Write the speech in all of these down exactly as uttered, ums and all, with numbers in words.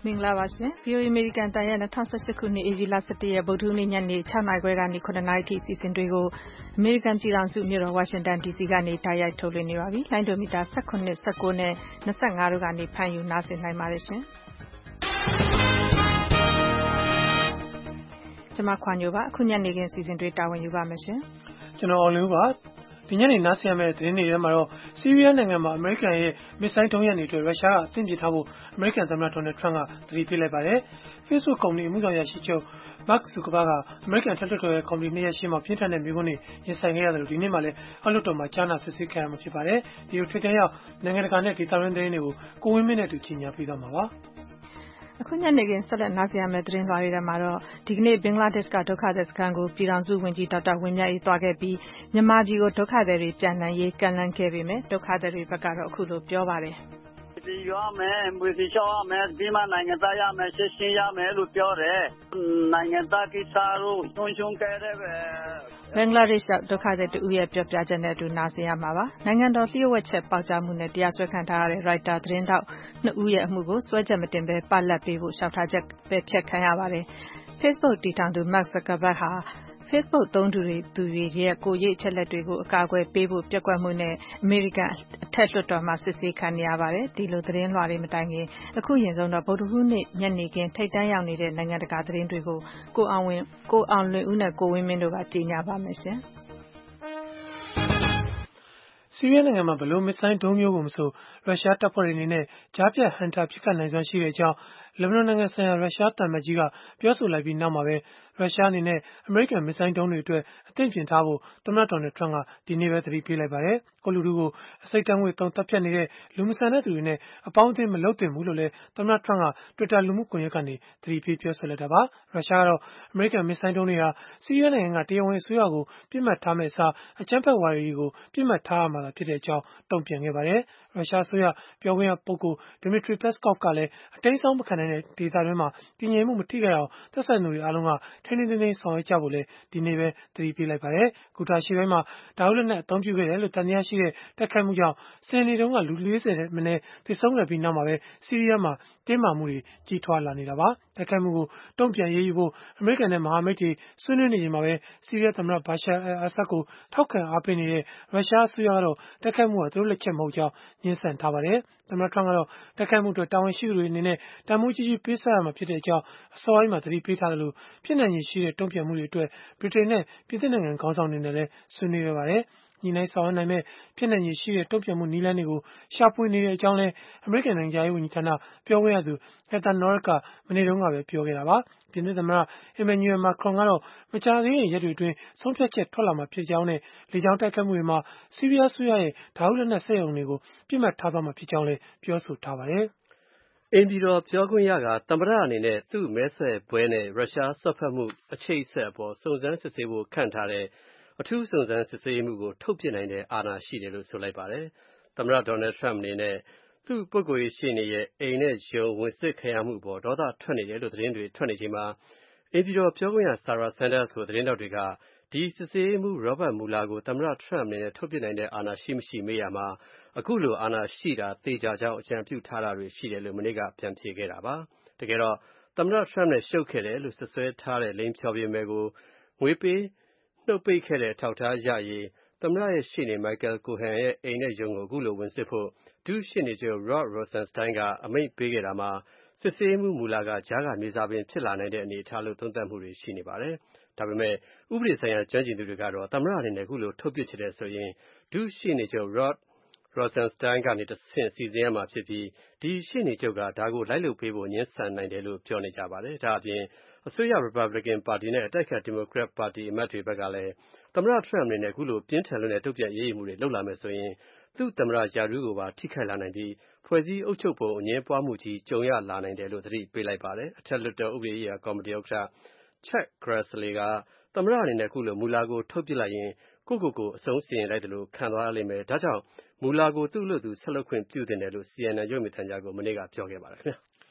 မင်္ဂလာပါရှင်။ ဗွီအိုအေ အမေရိကန်အသံရဲ့၂၀၁၈ခုနှစ်ဧပြီလ၁၁ရက်ဗုဒ္ဓဟူးနေ့ညနေ၆နာရီခွဲကနေ၇နာရီထိအစီအစဉ်တွေကိုအမေရိကန်ပြည်ထောင်စုမြို့တော်ဝါရှင်တန်ဒီစီကနေတိုက်ရိုက်ထုတ်လွှင့်နေပါပြီ။လိုင်းဒိုမီတာ၁၇, ၁၉နဲ့၂၅တို့ကနေဖမ်းယူနားဆင်နိုင်ပါတယ်ရှင်။ကျွန်မခွာညိုပါအခုညနေခင်းအစီအစဉ်တွေတာဝန်ယူပါမယ်ရှင်။ကျွန်တော်အောင်လင်းပါဒီညနေနားဆင်ရမယ့်သတင်းတွေထဲမှာတော့ဆီးရီးယားနိုင်ငံမှာအမေရိကန်ရဲ့မစ်ဆိုင်းဒုံးရန်တွေအတွက်ရုရှားကအသင့်ပြထားဖို့အမေရိကန်သမ္မတဒေါ်နယ်ထရန့်ကသတိပေးလိုက်ပါတယ်။ Facebook ကုမ္ပဏီအမှုဆောင်အရာရှိချုပ် Mark Zuckerberg ကအမေရိကန်အထက်လွှတ်တော်ရဲ့ကော်မတီနှစ်ရပ်ရှေ့မှောက်ပြင်းထန်တဲ့မေးခွန်းတွေရင်ဆိုင်ခဲ့ရတယ်လို့ဒီနေ့မှလည်းအောက်လွှတ်တော်မှာကြားနာစစ်ဆေးခံရမှာဖြစ်ပါတယ်။ဒီလိုထိပ်တန်းရောက်နိုင်ငံတကာနဲ့ဒေသတွင်းသတင်းတွေကိုကိုဝင်းမင်းနဲ့အတူကြီးညာပေးသွားမှာပါ။အခုညနေခင်းဆက်လက်နားဆင်ရမယ့်သတင်းလွှာတွေထဲမှာတော့ဒီကနေ့ဘင်္ဂလားဒေ့ရှ်ကဒုက္ခသည်စခန်းကိုပြည်ထောင်စုဝန်ကြီးဒေါက်တာဝင်းမြတ်အေးသွားခဲ့ပြီးမြန်မာပြည်ကိုဒုက္ခသည်တွေပြန်နိုင်ရေးကမ်းလှမ်းခဲ့ပေမဲ့ဒုက္ခသည်တွေဘက်ကတော့အခုလိုပြောပါတယ်။ဒီရွာမယ်မွေစီရှောင်းရမယ်ဒီမှာနိုင်ငံသားရမယ်ရှင်းရှင်းရမယ်လို့ပြောတယ်နိုင်ငံသားကိစ္စတို့ရှုံးရှုံးခဲ့တဲ့ပဲဘင်္ဂလားဒေ့ရှ်ဒုက္ခသည်တူရဲ့ပြောပြချက်နဲ့အတူနားဆင်ရမှာပါ။နိုင်ငံတော်လျှို့ဝှက်ချက်ပေါက်ကြားမှုနဲ့တရားစွဲခံထားရတဲ့ရိုက်တာသတင်းတောက်နှစ်ဦးရဲ့အမှုကိုစွဲချက်မတင်ဘဲပလတ်ပေးဖို့လျှောက်ထားချက်ပဲဖျက်ခံရပါတယ်။ Facebook တည်ထောင်သူ Mark Zuckerberg ဟာFacebook သုံးသူတွေသူတွေရဲ့ကိုယ်ရေးအချက်လက်တွေကိုအကာအကွယ်ပေးဖို့ပျက်ကွက်မှုနဲ့အမေရိကန်အထက်လွှတ်တော်မှာစစ်ဆေးခံနေရပါတယ်။ဒီလိုသတင်းလွှာတွေမတိုင်ခင်အခုရင်ဆုံးတော့ဗုဒ္ဓဟူးနေ့ညနေခင်းထိပ်တန်းရောက်နေတဲ့နိုင်ငံတကာသတင်းတွေကိုကိုအောင်ဝင်းကိုအောင်လွင်ဦးနဲ့ကိုဝင်းမင်းတို့ကကြီးညာပါမယ်ရှင်။ဆီးရီးယားနိုင်ငံမှာဘလို့မစ်ဆိုင်းဒုံးမျိုးကိုမဆိုရုရှားတပ်ဖွဲ့တွေအနေနဲ့ကြားဖြတ်ဟန်တာပစ်ခတ်နိုင်စွမ်းရှိတဲ့အကြောင်းလက်ဘနွန်နိုင်ငံဆိုင်ရာရုရှားသံအမတ်ကြီးကပြောဆိုလိုက်ပြီးနောက်မှာပဲရုရှားအနေနဲ့အမေရိကန်မစ်ဆိုင်းဒုံးတွေအတွက်အသင့်ပြင်ထားဖို့သမ္မတဒေါ်နယ်ထရန့်ကဒီနေ့ပဲသတိပေးလိုက်ပါတယ်။ကိုလူထုကိုအစိတ်တန်းငွေသုံးတပ်ဖြတ်နေတဲ့လူမဆန်တဲ့သူတွေနဲ့အပေါင်းအသင်းမလုပ်သင့်ဘူးလို့လည်းသမ္မတထရန့်က Twitter လူမှုကွန်ရက်ကနေသတိပေးပြောဆိုလိုက်တာပါ။ရုရှားကတော့အမေရိကန်မစ်ဆိုင်းဒုံးတွေဟာဆီးရီးယားနိုင်ငံကတရားဝင်အစိုးရကိုပြစ်မှတ်ထားမယ့်အစားအကြမ်းဖက်ဝါဒီတွေကိုပြစ်မှတ်ထားရမှာဖြစ်တဲ့အကြောင်းတုံ့ပြန်ခဲ့ပါတယ်။ရုရှားအစိုးရပြောခွင့်ရပုဂ္ဂိုလ် Dmitry Peskov ကလည်းအတိမ်းအစောင်းမခံနိုင်တဲ့ဒေသတွင်းမှာတည်ငြိမ်မှုမထိခိုက်အောင်သက်ဆိုင်သူတွေအားလုံးကထိန်းထိန်းသိမ်းသိမ်းဆောင်ရွက်ကြဖို့လည်းဒီနေ့ပဲသတိပေးလိုက်ပါတယ်။ကူတာရှေ့ပိုင်းမှာဓာတ်လက်နက်အသုံးပြုခဲ့တယ်လို့သံသယရှိတဲ့တိုက်ခိုက်မှုကြောင့်စနေနေ့တုန်းကလူလေးဆယ်ထက်မနည်းသေဆုံးခဲ့ပြီးနောက်မှာပဲဆီးရီးယားမှာတင်းမာမှုတွေကြီးထွားလာနေတာပါ။တိုက်ခိုက်မှုကိုတုံ့ပြန်ရေးယူဖို့အမေရိကန်နဲ့မဟာမိတ်တွေဆွေးနွေးနေချိန်မှာပဲဆီးရီးယားသမ္မတဘာရှာအယ်အာဆတ်ကိုထောက်ခံအားပေးနေတဲ့ရုရှားအစိုးရကတော့တိုက်ခိုက်မှုဟာသူတို့လက်ချက်မဟုတ်ကြောင်းငြင်းဆန်ထားပါတယ်။သမ္မတထရန့်ကတော့တိုက်ခိုက်မှုအတွက်တာဝန်ရှိသူတွေအနေနဲ့တန်ဖိုးကြီးကြီးပေးဆပ်ရမှာဖြစ်တဲ့အကြောင်းအစောပိုင်းမှာသတိပေးထားတယ်လို့ဖြစ်နိုင်ရည်ရှိတဲ့တုံ့ပြန်မှုတွေအတွက်ဗြိတိန်နဲ့ပြင်သစ်နိုင်ငံခေါင်းဆောင်တွေနဲ့လည်းဆွေးနွေးခဲ့ပါတယ်။ညီနိုင်ဆောင်ရွက်နိုင်မဲ့ဖြစ်နိုင်ရည်ရှိတဲ့တုံ့ပြန်မှုနည်းလမ်းတွေကိုရှာဖွေနေတဲ့အကြောင်းလည်းအမေရိကန်နိုင်ငံသားရေးဝန်ကြီးဌာနပြောခွင့်ရသူ Heather Nauert ကမနေ့တုန်းကပဲပြောခဲ့တာပါ။ပြင်သစ်သမ္မတ Emmanuel Macron ကတော့မကြာသေးခင်ရက်တွေအတွင်းဆုံးဖြတ်ချက်ထွက်လာမှာဖြစ်ကြောင်းနဲ့လေကြောင်းတိုက်ခိုက်မှုတွေမှာဆီးရီးယားအစိုးရရဲ့ဓာတ်လက်နက်စက်ရုံတွေကိုပြစ်မှတ်ထားသွားမှာဖြစ်ကြောင်းလည်းပြောဆိုထားပါတယ်။အိမ်ပြည်တော်ပြောခွင့်ရကသမ္မတအနေနဲ့သူ့မဲဆွယ်ပွဲနဲ့ရုရှားစွက်ဖက်မှုအချိတ်အဆက်အပေါ်စုံစမ်းစစ်ဆေးဖို့ခန့်ထားတဲ့အထူးစုံစမ်းစစ်ဆေးမှုကိုထုတ်ပစ်နိုင်တဲ့အာဏာရှိတယ်လို့ဆိုလိုက်ပါတယ်။သမ္မတဒေါ်နယ်ထရန့်အနေနဲ့သူ့ပုဂ္ဂိုလ်ရေးရှေ့နေရဲ့အိမ်နဲ့ရုံးဝင်စစ်ခံရမှုပေါ်ဒေါသထွက်နေတယ်လို့သတင်းတွေထွက်နေချိန်မှာအိမ်ပြည်တော်ပြောခွင့်ရ Sarah Sanders ကိုသတင်းတောက်တွေကဒီစစ်ဆေးမှု Robert Mueller ကိုသမ္မတထရန့်အနေနဲ့ထုတ်ပစ်နိုင်တဲ့အာဏာရှိမရှိမေးရမှာအခုလိုအာဏာရှိတာသေချာကြောင်းအကြံပြုထားတာတွေရှိတယ်လို့မနေ့ကပြန်ဖြေခဲ့တာပါ။တကယ်တော့သမ္မတထရန့်နဲ့ရှုပ်ခဲ့တယ်လို့ဆွဆွဲထားတဲ့လိင်ဖြော်ပေမဲ့ကိုငွေပေးနှုတ်ပိတ်ခဲ့တဲ့အထောက်အထားရရေးသမ္မတရဲ့ရှေ့နေ Michael Cohen ရဲ့အိမ်နဲ့ရုံးကိုအခုလိုဝင်စစ်ဖို့ဒုရှေ့နေချုပ် Rod Rosenstein ကအမိန့်ပေးခဲ့တာမှာစစ်ဆေးမှုမူလာကကြားကမြေစာပင်ဖြစ်လာနိုင်တဲ့အနေအထားလို့သုံးသပ်မှုတွေရှိနေပါတယ်။ဒါပေမဲ့ဥပဒေဆိုင်ရာကျွမ်းကျင်သူတွေကတော့သမ္မတအနေနဲ့အခုလိုထုတ်ပစ်ချင်တယ်ဆိုရင်ဒုရှေ့နေချုပ် Rod Rosenstein ကနေတဆင့်စီစဉ်ရမှာဖြစ်ပြီးဒီရှေ့နေချုပ်ကဒါကိုလိုက်လုပ်ပေးဖို့ငြင်းဆန်နိုင်တယ်လို့ပြောနေကြပါတယ်။ဒါအပြင်အစိုးရ Republican ပါတီနဲ့အတိုက်အခံ Democrat ပါတီအမတ်တွေဘက်ကလည်းသမ္မတထရန့်အနေနဲ့အခုလိုပြင်းထန်လွန်းတဲ့တုံ့ပြန်ရေးယူမှုတွေလုပ်လာမယ်ဆိုရင်သူ့သမ္မတရာထူးကိုပါထိခိုက်လာနိုင်ပြီးဖွဲ့စည်းအုပ်ချုပ်ပုံအငြင်းပွားမှုကြီးကြုံရလာနိုင်တယ်လို့သတိပေးလိုက်ပါတယ်။အထက်လွှတ်တော်ဥပဒေရေးရာကော်မတီဥက္ကဋ္ဌ Chuck Grassley ကသမ္မတအနေနဲ့အခုလိုမူလာကိုထုတ်ပစ်လိုက်ရင်ကိုယ့်ကိုယ်ကိုအဆုံးစီရင်လိုက်တယ်လို့ခံသွားရလိမ့်မယ်။ဒါကြောင့်မူလာကိုသူ့လို့သူဆက်လုပ်ခွင့်ပြုသင့်တယ်လို့ C N N ရုပ်မြင်သံကြားကိုမနေ့ကပြောခဲ့ပါတယ်ခင်ဗျာ။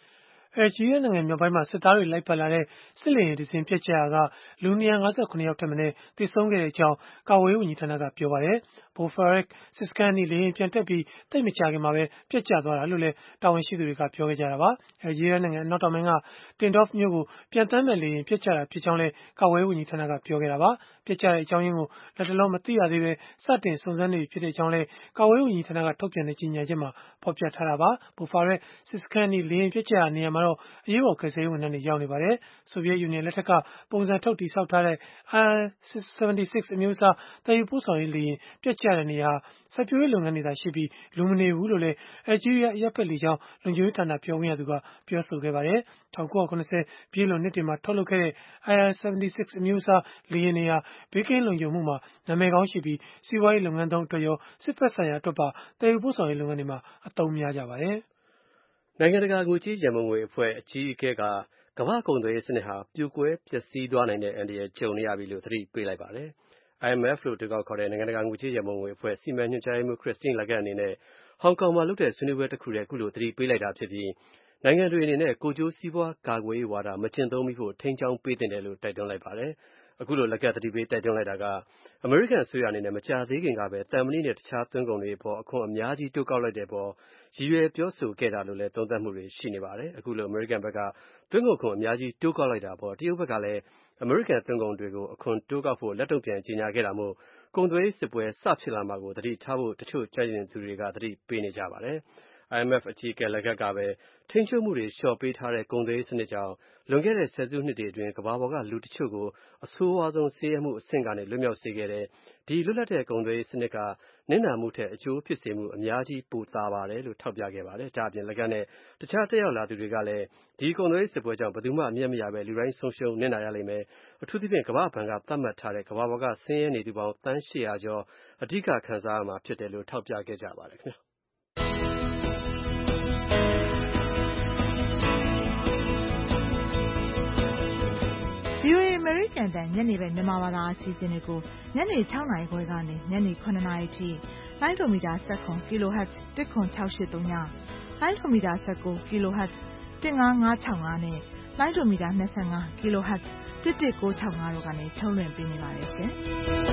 အယ်ဂျီးရီးယားနိုင်ငံမြောက်ပိုင်းမှာစစ်သားတွေလိုက်ပါလာတဲ့စစ်လေယာဉ်တစ်စင်းပျက်ကျရာကလူ၂၅၇ယောက်ထက်မနည်းသေဆုံးခဲ့ကြောင်းကာကွယ်ရေးဝန်ကြီးဌာနကပြောပါတယ်။ Bofarac စစ်စခန်းအနီးလေယာဉ်ပြန်တက်ပြီးသိပ်မကြာခင်မှာပဲပျက်ကျသွားတာလို့လည်းတာဝန်ရှိသူတွေကပြောခဲ့ကြတာပါ။ အယ်ဂျီးရီးယားနိုင်ငံအနောက်တောင်ပိုင်းက Tindouf မြို့ကိုပျံသန်းမဲ့လေယာဉ်ပျက်ကျတာဖြစ်ကြောင်းလည်းကာကွယ်ရေးဝန်ကြီးဌာနကပြောခဲ့တာပါ။ ပျက်ကျတဲ့အကြောင်းရင်းကိုလတ်တလောမသိရသေးဘဲစတင်စုံစမ်းနေပြီဖြစ်ကြောင်းလည်းကာကွယ်ရေးဝန်ကြီးဌာနကထုတ်ပြန်တဲ့ကြေညာချက်မှာဖော်ပြထားတာပါ။ Bofarac စစ်စခန်းအနီးလေယာဉ်ပျက်ကျရာနေရာမှာတော့အရေးပေါ်ကယ်ဆယ်ရေးဝန်ထမ်းတွေရောက်နေပါတယ်။ ဆိုဗီယက်ယူနီယံလက်ထက်ကပုံစံထုတ်တည်ဆောက်ထားတဲ့ I L ဆယ်ဗန်တီစစ် အမျိုးအစားသယ်ယူပို့ဆောင်ရေးလေယာဉ်ပျက်ကျတဲ့နေရာဟာစိုက်ပျိုးရေးလုပ်ငန်းတွေသာရှိပြီးလူမနေဘူးလို့လည်းအယ်ဂျီးရီးယားအရပ်ဘက်လေကြောင်းလုံခြုံရေးဌာနပြောခွင့်ရသူကပြောဆိုခဲ့ပါတယ်။ ၁၉၇၀ပြည့်လွန်နှစ်တွေမှာထုတ်လုပ်ခဲ့တဲ့ I L ဆယ်ဗန်တီစစ် အမျိုးအစားလေယာဉ်တွေဟာဘေးကင်းလုံခြုံမှုမှာနာမည်ကောင်းရှိပြီးစီးပွားရေးလုပ်ငန်းသုံးအတွက်ရောစစ်ဘက်ဆိုင်ရာအတွက်ပါသယ်ယူပို့ဆောင်ရေးလုပ်ငန်းတွေမှာအသုံးများကြပါတယ်။နိုင်ငံတကာငွေကြေးရန်ပုံငွေအဖွဲ့အကြီးအကဲကကမ္ဘာ့ကုန်သွယ်ရေးစနစ်ဟာပြိုကွဲပျက်စီးသွားနိုင်တဲ့အန္တရာယ်ကြုံနေရပြီလို့သတိပေးလိုက်ပါတယ်။ I M F လို့အတိုကောက်ခေါ်တဲ့နိုင်ငံတကာငွေကြေးရန်ပုံငွေအဖွဲ့စီမံညွှန်ကြားရေးမှူး Christine Lagarde အနေနဲ့ဟောင်ကောင်မှာလုပ်တဲ့ဆွေးနွေးပွဲတစ်ခုထဲအခုလိုသတိပေးလိုက်တာဖြစ်ပြီးနိုင်ငံတွေအနေနဲ့ကိုယ်ကျိုးစီးပွားကာကွယ်ရေးဝါဒမကျင့်သုံးမိဖို့ထိန်းကျောင်းပေးသင့်တယ်လို့တိုက်တွန်းလိုက်ပါတယ်။အခုလို Lagarde သတိပေးတိုက်တွန်းလိုက်တာကအမေရိကန်အစိုးရအနေနဲ့မကြာသေးခင်ကပဲသံမဏိနဲ့တခြားသွင်းကုန်တွေအပေါ်အခွန်အများကြီးတိုးကောက်လိုက်တဲ့အပေါ်ရည်ရွယ်ပြောဆိုခဲ့တာလို့လည်းသုံးသပ်မှုတွေရှိနေပါတယ်။အခုလိုအမေရိကန်ဘက်ကသွင်းကုန်ခွန်အများကြီးတိုးကောက်လိုက်တာအပေါ်တရုတ်ဘက်ကလည်းအမေရိကန်သွင်းကုန်တွေကိုအခွန်တိုးကောက်ဖို့လက်တုံ့ပြန်ကြေညာခဲ့တာမို့ကုန်သွယ်ရေးစစ်ပွဲစဖြစ်လာမှာကိုသတိထားဖို့တချို့ကျွမ်းကျင်သူတွေကသတိပေးနေကြပါတယ်။ I M F အကြီးအကဲ Lagarde ကပဲထိန်းချုပ်မှုတွေလျှော့ပေးထားတဲ့ကုန်သွယ်ရေးစနစ်ကြောင့်လွန်ခဲ့တဲ့ဆယ်စုနှစ်တွေအတွင်းကမ္ဘာပေါ်ကလူတချို့ကိုအဆိုးဝါးဆုံးဆင်းရဲမှုအဆင့်ကနေလွတ်မြောက်စေခဲ့တယ်။ဒီလွတ်လပ်တဲ့ကုန်သွယ်ရေးစနစ်ကနစ်နာမှုထက်အကျိုးဖြစ်စေမှုအများကြီးပိုသာပါတယ်လို့ထောက်ပြခဲ့ပါတယ်။ဒါ့အပြင် Lagarde နဲ့တခြားတက်ရောက်လာသူတွေကလည်းဒီကုန်သွယ်ရေးစစ်ပွဲကြောင့်ဘယ်သူမှအမြတ်မရဘဲလူတိုင်းဆုံးရှုံးနစ်နာရလိမ့်မယ်။အထူးသဖြင့်ကမ္ဘာ့ဘဏ်ကသတ်မှတ်ထားတဲ့ကမ္ဘာပေါ်ကဆင်းရဲနေသူပေါင်းသန်းရှစ်ရာကျော်အဓိကခံစားရမှာဖြစ်တယ်လို့ထောက်ပြခဲ့ကြပါတယ်ခင်ဗျာ။ဗွီအိုအေ အမေရိကန်အသံညနေပိုင်းမြန်မာဘာသာအစီအစဉ်တွေကိုညနေ၆နာရီခွဲကနေညနေ၇နာရီထိလိုင်းဒိုမီတာ၁၇ kHz တစ်ခွန်၆၈၃ညလိုင်းဒိုမီတာ၁၉ kHz တစ်ငါးငါး၆၅နဲ့လိုင်းဒိုမီတာ၂၅ kHz တစ်တစ်၉၆၅တို့ကနေထုတ်လွှင့်ပေးနေပါတယ်ရှင်။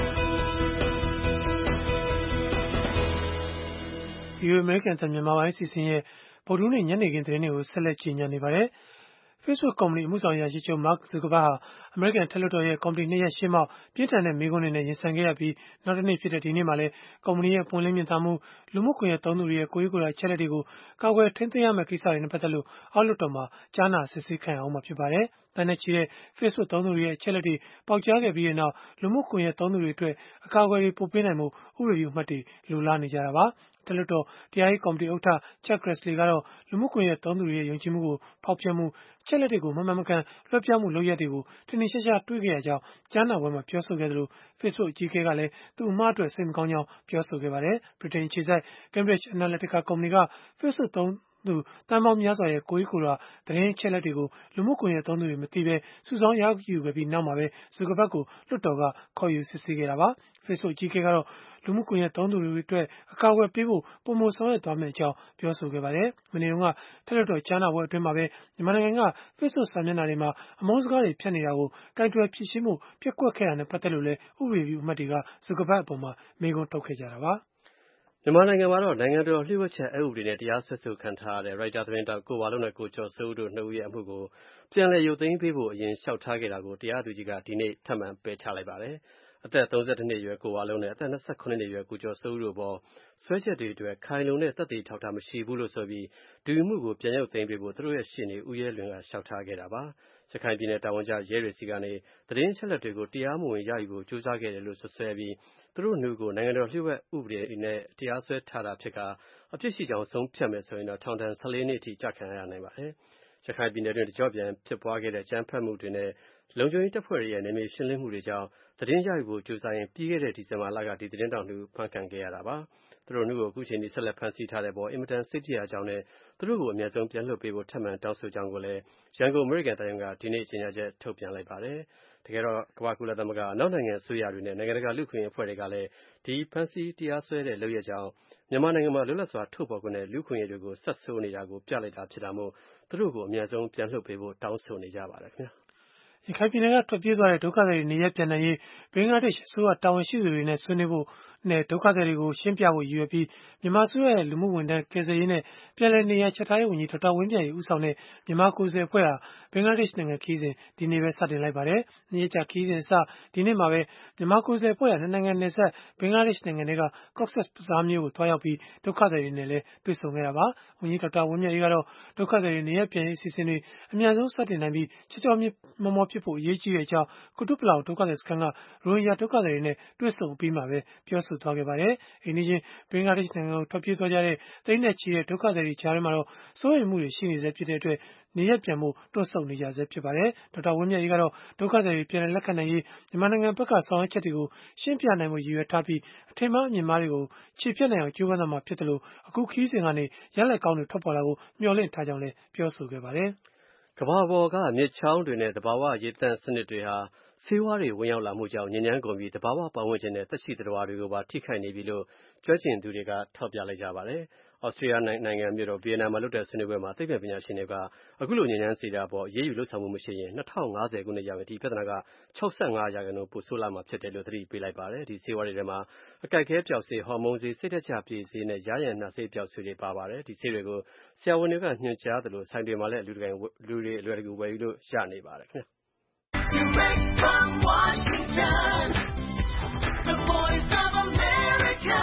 ဗွီအိုအေ အမေရိကန်အသံမြန်မာပိုင်းအစီအစဉ်ရဲ့ဗုဒ္ဓဟူးနေ့ညနေခင်းသတင်းတွေကိုဆက်လက်ကြီးညာနေပါတယ်။ Facebook ကုမ္ပဏီအမှုဆောင်အရာရှိချုပ် Mark Zuckerberg ဟာအမေရိကန်အထက်လွှတ်တော်ရဲ့ကော်မတီနှစ်ရပ်ရှေ့မှောက်ပြင်းထန်တဲ့မေးခွန်းတွေနဲ့ရင်ဆိုင်ခဲ့ရပြီးနောက်တနေ့ဖြစ်တဲ့ဒီနေ့မှာလည်းကုမ္ပဏီရဲ့ပွင့်လင်းမြင်သာမှုလူမှုကွန်ရက်သုံးသူတွေရဲ့ကိုယ်ရေးကိုယ်တာအချက်အလက်တွေကိုကာကွယ်ထိန်းသိမ်းရမယ့်ကိစ္စတွေနဲ့ပတ်သက်လို့အောက်လွှတ်တော်မှာကြားနာစစ်ဆေးခံရအောင်မှာဖြစ်ပါတယ်။သန်းနဲ့ချီတဲ့ Facebook သုံးသူတွေရဲ့အချက်အလက်တွေပေါက်ကြားခဲ့ပြီးနောက်လူမှုကွန်ရက်သုံးသူတွေအတွက်အကာအကွယ်တွေပိုပေးနိုင်ဖို့ဥပဒေပြုအမတ်တွေလိုလားနေကြတာပါ။အထက်လွှတ်တော်တရားရေးကော်မတီဥက္ကဋ္ဌ Chuck Grassley ကတော့လူမှုကွန်ရက်သုံးသူတွေရဲ့ယုံကြည်မှုကိုဖောက်ဖျက်မှုအချက်အလက်တွေကိုမမှန်မကန်လွှဲပြောင်းမှုလုပ်ရပ်တွေကိုထင်ထင်ရှားရှားတွေ့ခဲ့ရကြောင်းကြားနာပွဲမှာပြောဆိုခဲ့သလို Facebook အကြီးအကဲကလည်းသူ့အမှားအတွက်စိတ်မကောင်းကြောင်းပြောဆိုခဲ့ပါတယ်။ ဗြိတိန်အခြေစိုက် Cambridge Analytica ကုမ္ပဏီက Facebook သုံးသူသန်းပေါင်းများစွာရဲ့ကိုယ်ရေးကိုယ်တာသတင်းအချက်အလက်တွေကိုလူမှုကွန်ရက်သုံးသူတွေမသိဘဲစုဆောင်းရယူခဲ့ပြီးနောက်မှာပဲ Zuckerberg ကိုလွှတ်တော်ကခေါ်ယူစစ်ဆေးခဲ့တာပါ။ Facebook အကြီးအကဲကတော့လူမှုကွန်ရက်သုံးသူတွေအတွက်အကာအကွယ်ပေးဖို့ပိုမိုဆောင်ရွက်သွားမယ့်အကြောင်းပြောဆိုခဲ့ပါတယ်။ မနေ့တုန်းကအထက်လွှတ်တော်ကြားနာပွဲအတွင်းမှာပဲမြန်မာနိုင်ငံက Facebook စာမျက်နှာတွေမှာအမုန်းစကားတွေဖြန့်နေတာကိုကိုင်တွယ်ဖြေရှင်းဖို့ပျက်ကွက်ခဲ့တာနဲ့ပတ်သက်လို့လည်းဥပဒေပြုအမတ်တွေက Zuckerberg အပေါ်မေးခွန်းထုတ်ခဲ့ကြတာပါ။မြန်မာနိုင်ငံမှာတော့နိုင်ငံတော်လျှို့ဝှက်ချက်အက်ဥပဒေနဲ့တရားစွဲဆိုခံထားရတဲ့ Reuters သတင်းထောက်ကိုဝလုံးနဲ့ကိုကျော်စိုးဦးတို့နှစ်ဦးရဲ့အမှုကိုပြန်လည်ရုပ်သိမ်းပေးဖို့အရင်လျှောက်ထားခဲ့တာကိုတရားသူကြီးကဒီနေ့ထပ်မံပယ်ချလိုက်ပါတယ်။အသက်သုံးဆယ့်တစ်နှစ်အရွယ်ကိုဝလုံးနဲ့အသက်၂၇နှစ်အရွယ်ကိုကျော်စိုးဦးတို့အပေါ်စွဲချက်တွေအတွက်ခိုင်လုံတဲ့သက်သေအထောက်အထားမရှိဘူးလို့ဆိုပြီးဒီအမှုကိုပြန်ရုပ်သိမ်းပေးဖို့သူတို့ရဲ့ရှေ့နေဦးရဲလွင်ကလျှောက်ထားခဲ့တာပါ။ရခိုင်ပြည်နယ်တာဝန်ကျရဲတွေဆီကနေသတင်းအချက်အလက်တွေကိုတရားမဝင်ရယူဖို့ကြိုးစားခဲ့တယ်လို့စွပ်စွဲပြီးသူတို့နှစ်ဦးကိုနိုင်ငံတော်လျှို့ဝှက်ဥပဒေနဲ့တရားစွဲထားတာဖြစ်ကာအပြစ်ရှိကြောင်းဆုံးဖြတ်မယ်ဆိုရင်တော့ထောင်ဒဏ်၁၄နှစ်အထိကျခံရနိုင်ပါတယ်။ရခိုင်ပြည်နယ်တွင်းတကျော့ပြန်ဖြစ်ပွားခဲ့တဲ့အကြမ်းဖက်မှုတွေနဲ့လုံခြုံရေးတပ်ဖွဲ့တွေရဲ့နယ်မြေရှင်းလင်းမှုတွေကြောင့်သတင်းရယူဖို့ကြိုးစားရင်ပြီးခဲ့တဲ့ဒီဇင်ဘာလကဒီသတင်းထောက်နှစ်ဦးဖမ်းခံခဲ့ရတာပါ။သူတို့နှစ်ဦးကိုအခုချိန်ထိဆက်လက်ဖမ်းဆီးထားတဲ့အပေါ်အင်မတန်စိတ်ပျက်ရကြောင်းနဲ့သူတို့ကိုအမြန်ဆုံးပြန်လွှတ်ပေးဖို့ထပ်မံတောင်းဆိုကြောင်းကိုလည်းရန်ကုန်အမေရိကန်သံရုံးကဒီနေ့ကြေညာချက်ထုတ်ပြန်လိုက်ပါတယ်။တကယ်တော့ကမ္ဘာ့ကုလသမဂ္ဂအနောက်နိုင်ငံအစိုးရတွေနဲ့နိုင်ငံတကာလူ့အခွင့်အရေးအဖွဲ့တွေကလည်းဒီဖမ်းဆီးတရားစွဲတဲ့လုပ်ရပ်ကြောင့်မြန်မာနိုင်ငံမှာလွတ်လပ်စွာထုတ်ဖော်ခွင့်နဲ့လူ့အခွင့်အရေးတွေကိုဆက်ဆိုးနေတာကိုပြလိုက်တာဖြစ်တာမို့သူတို့ကိုအမြန်ဆုံးပြန်လွှတ်ပေးဖို့တောင်းဆိုနေကြပါတယ်ခင်ဗျာရခိုင်ပြည်နယ်ကထွက်ပြေးသွားတဲ့ဒုက္ခသည်တွေနေရပ်ပြန်နိုင်ရေးဘင်္ဂလားဒေ့ရှ်အစိုးရတာဝန်ရှိသူတွေနဲ့ဆွေးနွေးဖို့နဲ့ဒုက္ခသည်တွေကိုရှင်းပြဖို့ရည်ရွယ်ပြီးမြန်မာအစိုးရရဲ့လူမှုဝန်ထမ်းကယ်ဆယ်ရေးနဲ့ပြည်내နေရာချထားရေးဝန်ကြီးဒေါက်တာဝင်းမြတ်ရေးဦးဆောင်တဲ့မြန်မာကိုယ်စားလှယ်အဖွဲ့ဟာဘင်္ဂလားဒေ့ရှ်နိုင်ငံခရီးစဉ်ဒီနေ့ပဲစတင်လိုက်ပါတယ်။နေ့ရက်ကြာခရီးစဉ်အစဒီနေ့မှာပဲမြန်မာကိုယ်စားလှယ်အဖွဲ့ဟာနှစ်နိုင်ငံနယ်စပ်ဘင်္ဂလားဒေ့ရှ်နိုင်ငံတွေက Cox's Bazar မြို့ကိုတွားရောက်ပြီးဒုက္ခသည်တွေနဲ့လည်းတွေ့ဆုံခဲ့တာပါ။ဝန်ကြီးဒေါက်တာဝင်းမြတ်ရေးကတော့ဒုက္ခသည်တွေနေရပ်ပြန်ရေးအစီအစဉ်တွေအများဆုံးစတင်နိုင်ပြီးချောချောမောမောဖြစ်ဖို့အရေးကြီးတဲ့အကြောင်းကုတုပလောင်ဒုက္ခသည်စခန်းကရိုဟင်ဂျာဒုက္ခသည်တွေနဲ့တွေ့ဆုံအပြီးမှာပဲပြောဆိုသွားခဲ့ပါတယ်။အိမ်နီးချင်းဘင်္ဂလားဒေ့ရှ်နိုင်ငံကိုထွက်ပြေးသွားကြတဲ့သိန်းနဲ့ချီတဲ့ဒုက္ခသည်တွေကြားထဲမှာတော့စိုးရိမ်မှုတွေရှိနေဆဲဖြစ်တဲ့အတွက်နေရပ်ပြန်ဖို့တွန့်ဆုတ်နေကြဆဲဖြစ်ပါတယ်။ဒေါက်တာဝင်းမြတ်ရေးကတော့ဒုက္ခသည်တွေပြန်လည်လက်ခံနိုင်ရေးမြန်မာနိုင်ငံဘက်ကဆောင်ရွက်ချက်တွေကိုရှင်းပြနိုင်ဖို့ရည်ရွယ်ထားပြီးအထင်မှားအမြင်မှားတွေကိုခြေဖျက်နိုင်အောင်ကြိုးပမ်းသွားမှာဖြစ်တယ်လို့အခုခရီးစဉ်ကနေရလဒ်ကောင်းတွေထွက်ပေါ်လာဖို့မျှော်လင့်ထားကြောင်းလည်းပြောဆိုခဲ့ပါတယ်။ကမ္ဘာပေါ်ကမြစ်ချောင်းတွေနဲ့သဘာဝရေသန့်စနစ်တွေဟာဆေးဝါးတွေဝင်ရောက်လာမှုကြောင့်ညဉ့်ဉန်းကုန်ပြီးသဘာဝပတ်ဝန်းကျင်နဲ့သက်ရှိသတ္တဝါတွေကိုပါထိခိုက်နေပြီလို့ကျွမ်းကျင်သူတွေကထောက်ပြလိုက်ကြပါတယ်။ဩစတြေးလျနိုင်ငံမြို့တော်ဗီယက်နမ်မှာလုပ်တဲ့ဆွေးနွေးပွဲမှာသိပ္ပံပညာရှင်တွေကအခုလိုညဉ့်ဉန်းစေတာပေါ်အရေးယူလုပ်ဆောင်မှုမရှိရင်၂၀၅၀ခုနှစ်ရောက်ရင်ဒီပြဿနာက၆၅ရာခိုင်နှုန်းပိုဆိုးလာမှာဖြစ်တယ်လို့သတိပေးလိုက်ပါတယ်။ဒီဆေးဝါးတွေထဲမှာအကိုက်ခဲပျောက်ဆေး၊ဟော်မုန်းဆေး၊စိတ်ဓာတ်ကျပြည့်ဆေးနဲ့ယားယံနှာဆေးပျောက်ဆေးတွေပါပါတယ်။ဒီဆေးတွေကိုဆရာဝန်တွေကညွှန်ကြားသလိုဆိုင်တွေမှာလည်းလူတွေအလွယ်တကူဝယ်ယူလို့ရနေပါတယ်ခင်ဗျာ Direct from Washington, the voice of America,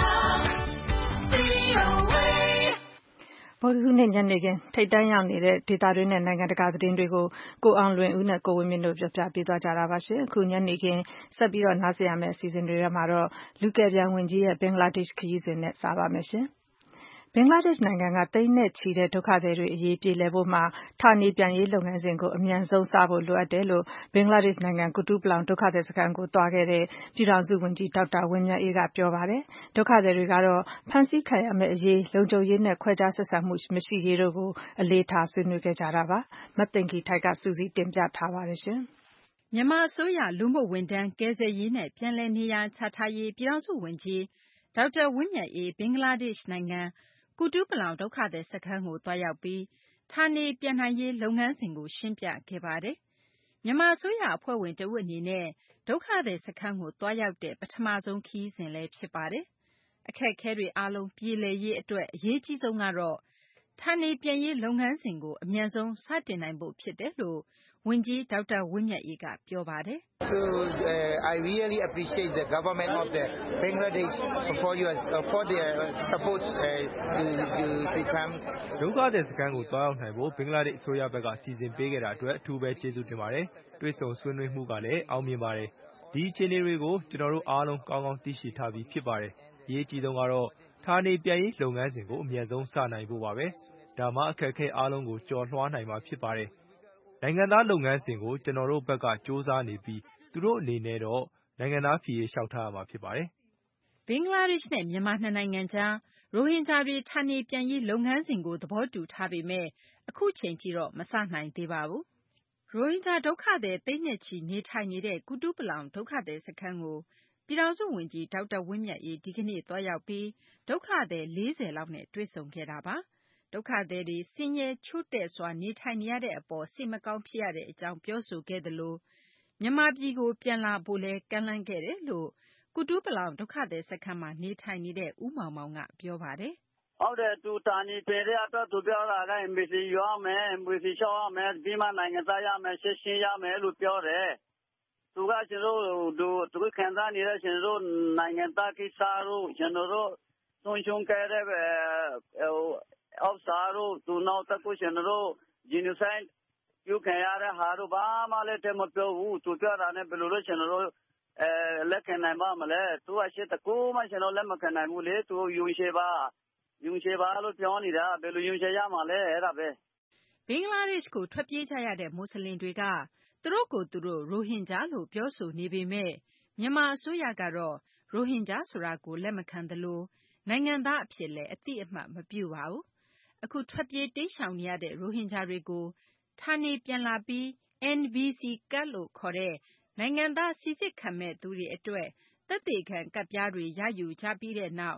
V O A. ဗုဒ္ဓဟူးနေ့ညနေခင်းထိပ်တန်းရောက်နေတဲ့ဒေသတွင်းနဲ့နိုင်ငံတကာသတင်းတွေကိုကိုအောင်လွင်ဦးနဲ့ကိုဝင်းမြင့်တို့ပြောပြပေးသွားကြတာပါရှင်။အခုညနေခင်းဆက်ပြီးတော့နားဆင်ရမယ့်အစီအစဉ်တွေထဲမှာတော့လူကယ်ပြန်ဝန်ကြီးရဲ့ဘင်္ဂလားဒေ့ရှ်ခရီးစဉ်နဲ့စပါမယ်ရှင်။ဘင်္ဂလားဒေ့ရှ်နိုင်ငံကသိန်းနဲ့ချီတဲ့ဒုက္ခသည်တွေအရေးပြေလည်ဖို့မှာဌာနေပြန်ရေးလုပ်ငန်းစဉ်ကိုအမြန်ဆုံးစဖို့လိုအပ်တယ်လို့ဘင်္ဂလားဒေ့ရှ်နိုင်ငံကုတုပလောင်ဒုက္ခသည်စခန်းကိုသွားခဲ့တဲ့ပြည်ထောင်စုဝန်ကြီးဒေါက်တာဝင်းမြတ်အေးကပြောပါတယ်။ဒုက္ခသည်တွေကတော့ဖမ်းဆီးခံရမယ့်အရေးလုံခြုံရေးနဲ့ခွဲခြားဆက်ဆံမှုမရှိရေးတို့ကိုအလေးထားဆွေးနွေးခဲ့ကြတာပါ။မသိင်္ဂီထိုက်ကစုစည်းတင်ပြထားပါတယ်ရှင်။မြန်မာအစိုးရလူမှုဝန်ထမ်းကယ်ဆယ်ရေးနဲ့ပြန်လည်နေရာချထားရေးပြည်ထောင်စုဝန်ကြီးဒေါက်တာဝင်းမြတ်အေးဘင်္ဂလားဒေ့ရှ်နိုင်ငံကုတုပလောင်ဒုက္ခသည်စခန်းကိုသွားရောက်ပြီးဌာနေပြန်နိုင်ရေးလုပ်ငန်းစဉ်ကိုရှင်းပြခဲ့ပါတယ်။မြန်မာအစိုးရအဖွဲ့ဝင်တဦးအနေနဲ့ဒုက္ခသည်စခန်းကိုသွားရောက်တဲ့ပထမဆုံးခရီးစဉ်လည်းဖြစ်ပါတယ်။အခက်အခဲတွေအားလုံးပြေလည်ရေးအတွက်အရေးကြီးဆုံးကတော့ဌာနေပြန်ရေးလုပ်ငန်းစဉ်ကိုအမြန်ဆုံးစတင်နိုင်ဖို့ဖြစ်တယ်လို့ဝန်ကြီးဒေါက်တာဝင်းမြတ်အေးကပြောပါတယ်။ So uh, I really appreciate the government of the Bangladesh for your for their support uh, to to become ဒုက္ခသည်စခန်းကိုသွားရောက်နိုင်ဖို့ဘင်္ဂလားဒေ့ရှ်အစိုးရဘက်ကစီစဉ်ပေးခဲ့တာအတွက်အထူးပဲကျေးဇူးတင်ပါတယ်။တွေ့ဆုံဆွေးနွေးမှုကလည်းအောင်မြင်ပါတယ်။ဒီအခြေအနေတွေကိုကျွန်တော်တို့အားလုံးကောင်းကောင်းသိရှိထားပြီးဖြစ်ပါတယ်။အရေးကြီးဆုံးကတော့ဌာနေပြန်ရေးလုပ်ငန်းစဉ်ကိုအမြန်ဆုံးစနိုင်ဖို့ပါပဲ။ဒါမှအခက်အခဲအားလုံးကိုကျော်လွှားနိုင်မှာဖြစ်ပါတယ်။နိုင်ငံသားလုပ်ငန်းစဉ်ကိုကျွန်တော်တို့ဘက်ကစ조사နေပြီးသူတို့အနေနဲ့တော့နိုင်ငံသားဖြစ်ရေးလျှောက်ထားရမှာဖြစ်ပါတယ်။ဘင်္ဂလားဒေ့ရှ်နဲ့မြန်မာနှစ်နိုင်ငံကြားရိုဟင်ဂျာတွေဌာနေပြန်ရေးလုပ်ငန်းစဉ်ကိုသဘောတူထားပေမဲ့အခုချိန်ထိတော့မစနိုင်သေးပါဘူး။ရိုဟင်ဂျာဒုက္ခသည်သိန်းနဲ့ချီနေထိုင်နေတဲ့ကုတုပလောင်ဒုက္ခသည်စခန်းကိုပြည်ထောင်စုဝန်ကြီးဒေါက်တာဝင်းမြတ်အေးဒီကနေ့သွားရောက်ပြီးဒုက္ခသည်လေးဆယ်လောက်နဲ့တွေ့ဆုံခဲ့တာပါ။ဒုက္ခသည်တွေဆင်းရဲချို့တဲ့စွာနေထိုင်နေရတဲ့အပေါ်စိတ်မကောင်းဖြစ်ရတဲ့အကြောင်းပြောဆိုခဲ့သလိုမြန်မာပြည်ကိုပြန်လာဖို့လည်းကမ်းလှမ်းခဲ့တယ်လို့ကုတုပလောင်ဒုက္ခသည်စခန်းမှာနေထိုင်နေတဲ့ဦးမောင်မောင်ကပြောပါတယ်။ဟုတ်တယ်သူဌာနေပြန်တဲ့အတွက်သူပြောတာက embassy ယူရမယ် embassy လျှောက်ရမယ်ပြီးမှနိုင်ငံသားရမယ်ရှင်းရှင်းရမယ်လို့ပြောတယ်။သူကကျွန်တော်တို့သူခံစားနေတဲ့ကျွန်တော်တို့နိုင်ငံသားကိစ္စတို့ကျွန်တော်တို့ဆုံးရှုံးခဲ့တဲ့အောက်စာတို့သူနောက်တစ်ခုကျွန်တော်တို့ genocide ပြုခံရတဲ့ဟာတို့ဘာမှလည်းတမပြောဘူးသူပြောတာနဲ့ဘယ်လိုလုပ်ကျွန်တော်တို့အဲလက်ခံနိုင်ပါမလဲသူအရှိတကူမှကျွန်တော်လက်မခံနိုင်ဘူးလေသူယုံရှိပါယုံရှိပါလို့ပြောနေတာဘယ်လိုယုံရှိရမှာလဲအဲ့ဒါပဲဘင်္ဂလားဒေ့ရှ်ကိုထွက်ပြေးကြရတဲ့မွတ်စလင်တွေကသူတို့ကိုသူတို့ရိုဟင်ဂျာလို့ပြောဆိုနေပေမဲ့မြန်မာအစိုးရကတော့ရိုဟင်ဂျာဆိုတာကိုလက်မခံသလိုနိုင်ငံသားအဖြစ်လည်းအတိအမှတ်မပြုပါဘူးအခုထွက်ပြေးတိမ်းရှောင်နေရတဲ့ရိုဟင်ဂျာတွေကိုဌာနေပြန်လာပြီး N V C ကတ်လို့ခေါ်တဲ့နိုင်ငံသားစိစစ်ခံမဲ့သူတွေအတွက်သက်သေခံကတ်ပြားတွေရယူကြပြီးတဲ့နောက်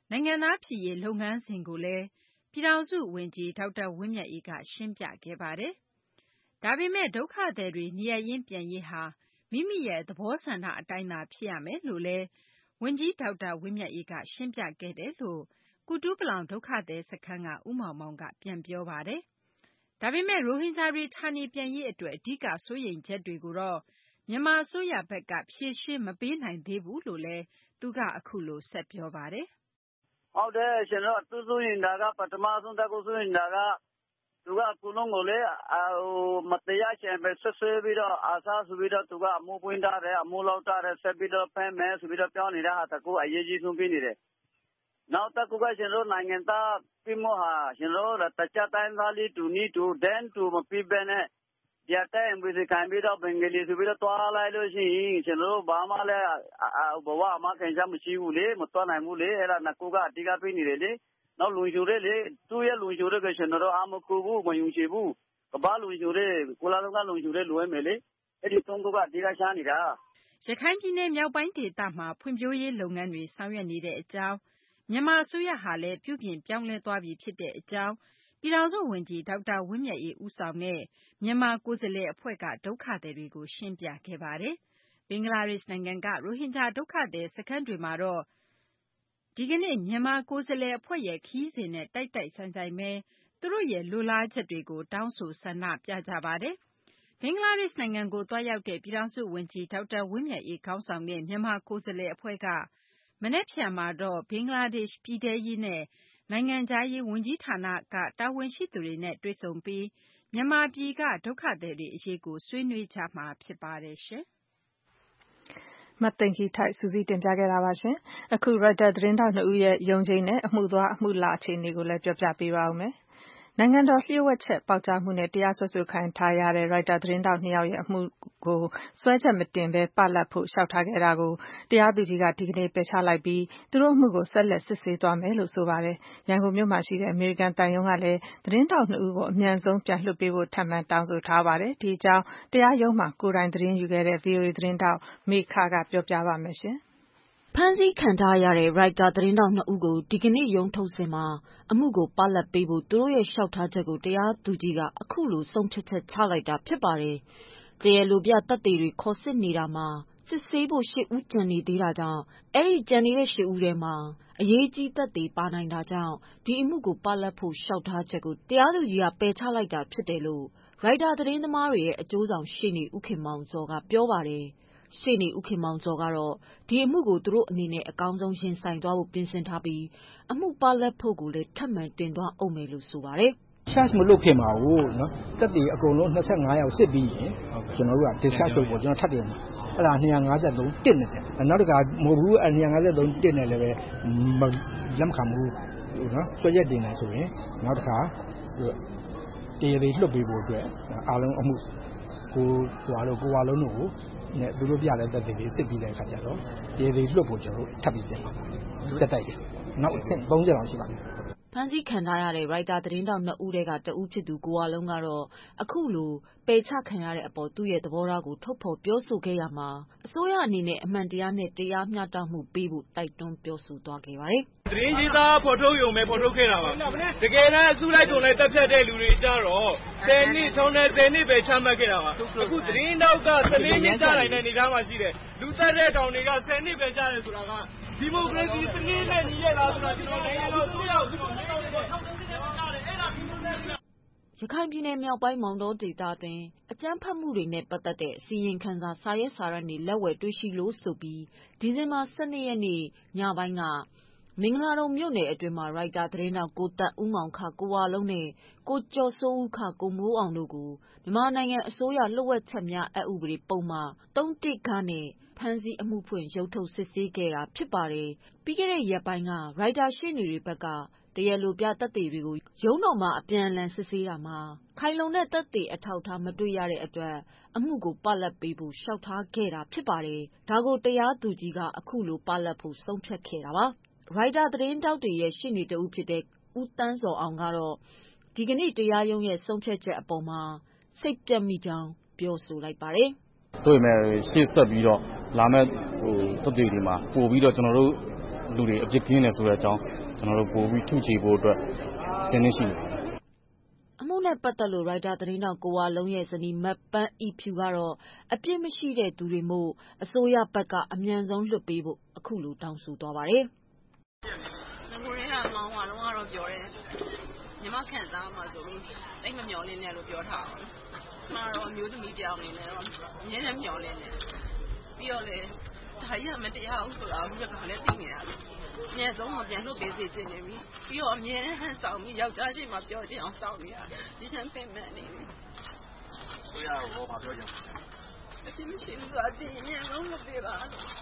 နိုင်ငံသားဖြစ်ရေးလုပ်ငန်းစဉ်ကိုလည်းပြည်ထောင်စုဝန်ကြီးဒေါက်တာဝင်းမြတ်အေးကရှင်းပြခဲ့ပါတယ်။ဒါပေမဲ့ဒုက္ခသည်တွေနေရပ်ရင်းပြန်ရေးဟာမိမိရဲ့သဘောဆန္ဒအတိုင်းသာဖြစ်ရမယ်လို့လည်းဝန်ကြီးဒေါက်တာဝင်းမြတ်အေးကရှင်းပြခဲ့တယ်လို့ကုတူးပလောင်ဒုက္ခသည်စခန်းကဦးမောင်မောင်ကပြန်ပြောပါတယ်။ဒါပေမဲ့ရိုဟင်ဂျာတွေဌာနေပြန်ရေးအတွက်အဓိကစိုးရိမ်ချက်တွေကိုတော့မြန်မာအစိုးရဘက်ကဖြေရှင်းမပေးနိုင်သေးဘူးလို့လည်းသူကအခုလိုဆက်ပြောပါတယ်။ဟုတ်တယ်ကျွန်တော်သူစိုးရိမ်တာကပထမဆုံးတက်ကိုစိုးရိမ်တာကသူကကုလုံးကိုလေဟိုမတရားချင်ပဲဆွဆွဲပြီးတော့အာသာဆိုပြီးတော့သူကအမှုပွင့်ထားတယ်အမှုလောက်ထားတယ်ဆက်ပြီးတော့ဖမ်းမယ်ဆိုပြီးတော့ပြောနေတာဟာတကူအရေးကြီးဆုံးပြနေတယ်။နောက်တကူကကျွန်တော်နိုင်ငံသားပြည်မဟာကျွန်တော်တခြားတိုင်းသားလေးတူနီတူဒန်တူမပြပဲနဲ့ရတဲ့အမျိုးစီခံပြီးတော့ဘင်္ဂလီဆိုပြီးတော့တွားလိုက်လို့ရှိရင်ကျွန်တော်ဘာမှလည်းဘဝမှာခင်ဗျာမရှိဘူးလေမတွားနိုင်ဘူးလေအဲ့ဒါနကူကအဓိကပြနေတယ်လေနောက်လူချိုတွေလေသူ့ရဲ့လူချိုတွေကကျွန်တော်အမကူဘူးမယုံကြည်ဘူးကဘာလူချိုတွေကိုလာလုံးကလူချိုတွေလွှဲမယ်လေအဲ့ဒီသုံးခုကအဓိကရှားနေတာရခိုင်ပြည်နယ်မြောက်ပိုင်းဒေသမှာဖွံ့ဖြိုးရေးလုပ်ငန်းတွေဆောင်ရွက်နေတဲ့အကြောင်းမြန်မာအစိုးရဟာလည်းပြုပြင်ပြောင်းလဲသွားပြီဖြစ်တဲ့အကြောင်းပြည်ထောင်စုဝန်ကြီးဒေါက်တာဝင်းမြတ်အေးဦးဆောင်တဲ့မြန်မာကိုယ်စားလှယ်အဖွဲ့ကဒုက္ခသည်တွေကိုရှင်းပြခဲ့ပါတယ်။ဘင်္ဂလားဒေ့ရှ်နိုင်ငံကရိုဟင်ဂျာဒုက္ခသည်စခန်းတွေမှာတော့ဒီကနေ့မြန်မာကိုယ်စားလှယ်အဖွဲ့ရဲ့ခီးစဉ်နဲ့တိုက်တိုက်ဆိုင်ဆိုင်ပဲသူတို့ရဲ့လိုလားချက်တွေကိုတောင်းဆိုဆန္ဒပြကြပါတယ်။ဘင်္ဂလားဒေ့ရှ်နိုင်ငံကိုသွားရောက်တဲ့ပြည်ထောင်စုဝန်ကြီးဒေါက်တာဝင်းမြတ်အေးခေါင်းဆောင်တဲ့မြန်မာကိုယ်စားလှယ်အဖွဲ့ကမနက်ဖြန်မှာတော့ဘင်္ဂလားဒေ့ရှ်ပြည်ထရေးနဲ့နိုင်ငံခြားရေးဝန်ကြီးဌာနကတာဝန်ရှိသူတွေနဲ့တွေ့ဆုံပြီးမြန်မာပြည်ကဒုက္ခသည်တွေအရေးကိုဆွေးနွေးကြမှာဖြစ်ပါတယ်ရှင်။မသိင်္ဂီထိုက်စုစည်းတင်ပြခဲ့တာပါရှင်။အခု Reuters သတင်းထောက်နှစ်ဦးရဲ့ရုံးချိန်နဲ့အမှုသွားအမှုလာအခြေအနေကိုလည်းပြောပြပေးပါဦးမယ်။နိုင်ငံတော်လျှို့ဝှက်ချက်ပေါက်ကြားမှုနဲ့တရားစွဲဆိုခံထားရတဲ့ Reuters သတင်းထောက်နှစ်ယောက်ရဲ့အမှုကိုစွဲချက်မတင်ဘဲပလပ်ဖို့လျှောက်ထားခဲ့တာကိုတရားသူကြီးကဒီကနေ့ပယ်ချလိုက်ပြီးသူတို့အမှုကိုဆက်လက်စစ်ဆေးသွားမယ်လို့ဆိုပါတယ်။ရန်ကုန်မြို့မှာရှိတဲ့အမေရိကန်သံရုံးကလည်းသတင်းထောက်နှစ်ဦးကိုအမြန်ဆုံးပြန်လွှတ်ပေးဖို့ထပ်မံတောင်းဆိုထားပါတယ်။ဒီအကြောင်းတရားရုံးမှာကိုယ်တိုင်သတင်းယူခဲ့တဲ့ ဗွီအိုအေ သတင်းထောက်မေခကပြောပြပါမယ်ရှင်။ဖမ်းဆီးခံထားရတဲ့ ရိုက်တာသတင်းထောက်နှစ်ဦးကိုဒီကနေ့ရုံးထုတ်စဉ်မှာအမှုကိုပလပ်ပေးဖို့သူတို့ရဲ့လျှောက်ထားချက်ကိုတရားသူကြီးကအခုလိုဆုံးဖြတ်ချက်ချလိုက်တာဖြစ်ပါတယ်။တရားလိုပြသက်သေတွေခေါ်စစ်နေတာမှာစစ်ဆေးဖို့ရှစ်ဦးကျန်နေသေးတာကြောင့်အဲ့ဒီကျန်နေတဲ့ရှစ်ဦးထဲမှာအရေးကြီးသက်သေပါနိုင်တာကြောင့်ဒီအမှုကိုပလပ်ဖို့လျှောက်ထားချက်ကိုတရားသူကြီးကပယ်ချလိုက်တာဖြစ်တယ်လို့ရိုက်တာသတင်းသမားတွေရဲ့အကျိုးဆောင်ရှေ့နေဦးခင်မောင်ဇော်ကပြောပါတယ်။ရှေ့နေဦးခင်မောင်ဇော်ကတော့ဒီအမှုကိုသူတို့အနေနဲ့အကောင်းဆုံးရင်ဆိုင်သွားဖို့ပြင်ဆင်ထားပြီးအမှုပလပ်ဖို့ကိုလည်းထပ်မံတင်သွားအောင်မယ်လို့ဆိုပါတယ်။ charge မလုပ်ခင်ပါဘူးเนาะတက်တည်အကုန်လုံးနှစ်ဆယ့်ငါးယောက်စစ်ပြီးရင်ကျွန်တော်တို့က discuss လုပ်ဖို့ကျွန်တော်ထပ်တယ်မှာအဲ့ဒါနှစ်ရာငါးဆယ့်သုံးတစ်နေတယ်နောက်တစ်ခါမဟုတ်ဘူးနှစ်ရာငါးဆယ့်သုံးတစ်နေလည်းပဲလက်မခံဘူးเนาะဆွဲရက်တင်နေဆိုရင်နောက်တစ်ခါတရားတွေလွှတ်ပေးဖို့အတွက်အားလုံးအမှုကိုဟွာလို့ကိုဝါလုံးတို့ကိုနဲ့သူတို့ပြတဲ့တက်တည်တွေစစ်ပြီးတဲ့အခါကျတော့တရားတွေလွှတ်ဖို့ကျွန်တော်တို့ထပ်ပြီးပြင်ပါစက်တိုက်တယ်နောက်အဆင့်သုံးဆယ်လောက်ရှိပါတယ်ဖမ်းဆီးခံထားရတဲ့ရိုက်တာသတင်းတောက်နှစ်ဦးထဲကတဦးဖြစ်သူကိုဝါလုံးကတော့အခုလိုပယ်ချခံရတဲ့အပေါ်သူ့ရဲ့သဘောထားကိုထုတ်ဖော်ပြောဆိုခဲ့ရမှာအစိုးရအနေနဲ့အမှန်တရားနဲ့တရားမျှတမှုပေးဖို့တိုက်တွန်းပြောဆိုသွားခဲ့ပါတယ်။သတင်းကြီးသားဖော်ထုတ်ရုံပဲဖော်ထုတ်ခဲ့တာပါ။တကယ်တမ်းအစုလိုက်ကုန်လိုက်တက်ဖြတ်တဲ့လူတွေကြတော့ဆယ်နှစ်ထုံးနဲ့ဆယ်နှစ်ပဲချမှတ်ခဲ့တာပါ။အခုသတင်းတောက်ကဆယ်နှစ်ကြားနိုင်တဲ့အနေအထားမှာရှိတယ်။လူသက်တဲ့တောင်တွေကဆယ်နှစ်ပဲကြားတယ်ဆိုတာကဒီမိုကရေစီစနစ်နဲ့ညီရလားဆိုတာဒီလိုနိုင်ငံတော်ဆိုရောက်ဆိုတော့နိုင်ငံတော်ထောက်ခံတဲ့နေရာအဲ့ဒါဒီလိုနဲ့ရခိုင်ပြည်နယ်မြောက်ပိုင်းမောင်တောဒေသတွင်အကြမ်းဖက်မှုတွေနဲ့ပတ်သက်တဲ့အစီရင်ခံစာစာရေးစာရန်တွေလက်ဝယ်တွေ့ရှိလို့ဆိုပြီးဒီဇင်ဘာ၁၂ရက်နေ့ညပိုင်းကမင်္ဂလာတုံမြို့နယ်အတွင်းမှာရိုက်တာသတင်းတောက်ကိုတက်ဦးမောင်ခကိုဝါလုံးနဲ့ကိုကျော်စိုးဦးခကိုမိုးအောင်တို့ကိုမြန်မာနိုင်ငံအစိုးရလှုပ်ဝက်ချက်များအက်ဥပဒေပုံမှန်သုံး၁ခနဲ့ဖမ်းဆီးအမှုဖွင့်ရုပ်ထုတ်စစ်ဆေးခဲ့တာဖြစ်ပါတယ်။ပြီးခဲ့တဲ့ရက်ပိုင်းကရိုက်တာရှေ့နေတွေဘက်ကတရားလိုပြသက်သေတွေကိုရုံးတော်မှာအပြန်အလှန်စစ်ဆေးတာမှာခိုင်လုံတဲ့သက်သေအထောက်အထားမတွေ့ရတဲ့အတွက်အမှုကိုပလပ်ပေးဖို့လျှောက်ထားခဲ့တာဖြစ်ပါတယ်။ဒါကိုတရားသူကြီးကအခုလိုပလပ်ဖို့ဆုံးဖြတ်ခဲ့တာပါ။ရိုက်တာသတင်းတောက်တွေရဲ့ရှေ့နေတဦးဖြစ်တဲ့ဦးတန်းစောအောင်ကတော့ဒီကနေ့တရားရုံးရဲ့ဆုံးဖြတ်ချက်အပေါ်မှာစိတ်ပြတ်မိကြောင်းပြောဆိုလိုက်ပါတယ်။တွေ့မယ်ရှေ့ဆက်ပြီးတော့လာမဲ့ဟိုတက်တွေဒီမှာပို့ပြီးတော့ကျွန်တော်တို့လူတွေအပြစ်ကင်းတယ်ဆိုတဲ့အကြောင်းကျွန်တော်တို့ပို့ပြီးထုချေဖို့အတွက်စဉ်းနေရှိတယ်အမှုနဲ့ပတ်သက်လို့ရိုက်တာသတင်းတောက်ကိုဝါလုံးရဲ့ဇနီးမတ်ပန်းဤဖြူကတော့အပြစ်မရှိတဲ့သူတွေမို့အစိုးရဘက်ကအမြန်ဆုံးလွှတ်ပေးဖို့အခုလိုတောင်းဆိုသွားပါတယ်ငကိုရင်းကမောင်းသွားတော့ကတော့ပြောတယ်ညီမခံစားမှာဆိုလို့တိတ်မမျောလင်းနဲ့လို့ပြောထားအောင်ကျမတော့မျိုးသမီးတယောက်အနေနဲ့တော့အများနဲ့မျောလင်းနေပြီးတော့လေဒါကြီးကမတရားဘူးဆိုတာအခုကလည်းသိနေရတယ်အများဆုံးမပြန်လို့ပေးစီခြင်းနေပြီပြီးတော့အများနဲ့ဟန်ဆောင်ပြီးယောက်ျားချင်းမှပြောချင်အောင်စောင့်နေတာဒီချမ်းပင်မဲ့နေပြီကိုရတော့ဘာပြောကြလဲအဖြစ်မရှိဘူးဆိုတာသိရင်လုံးမပေးပါ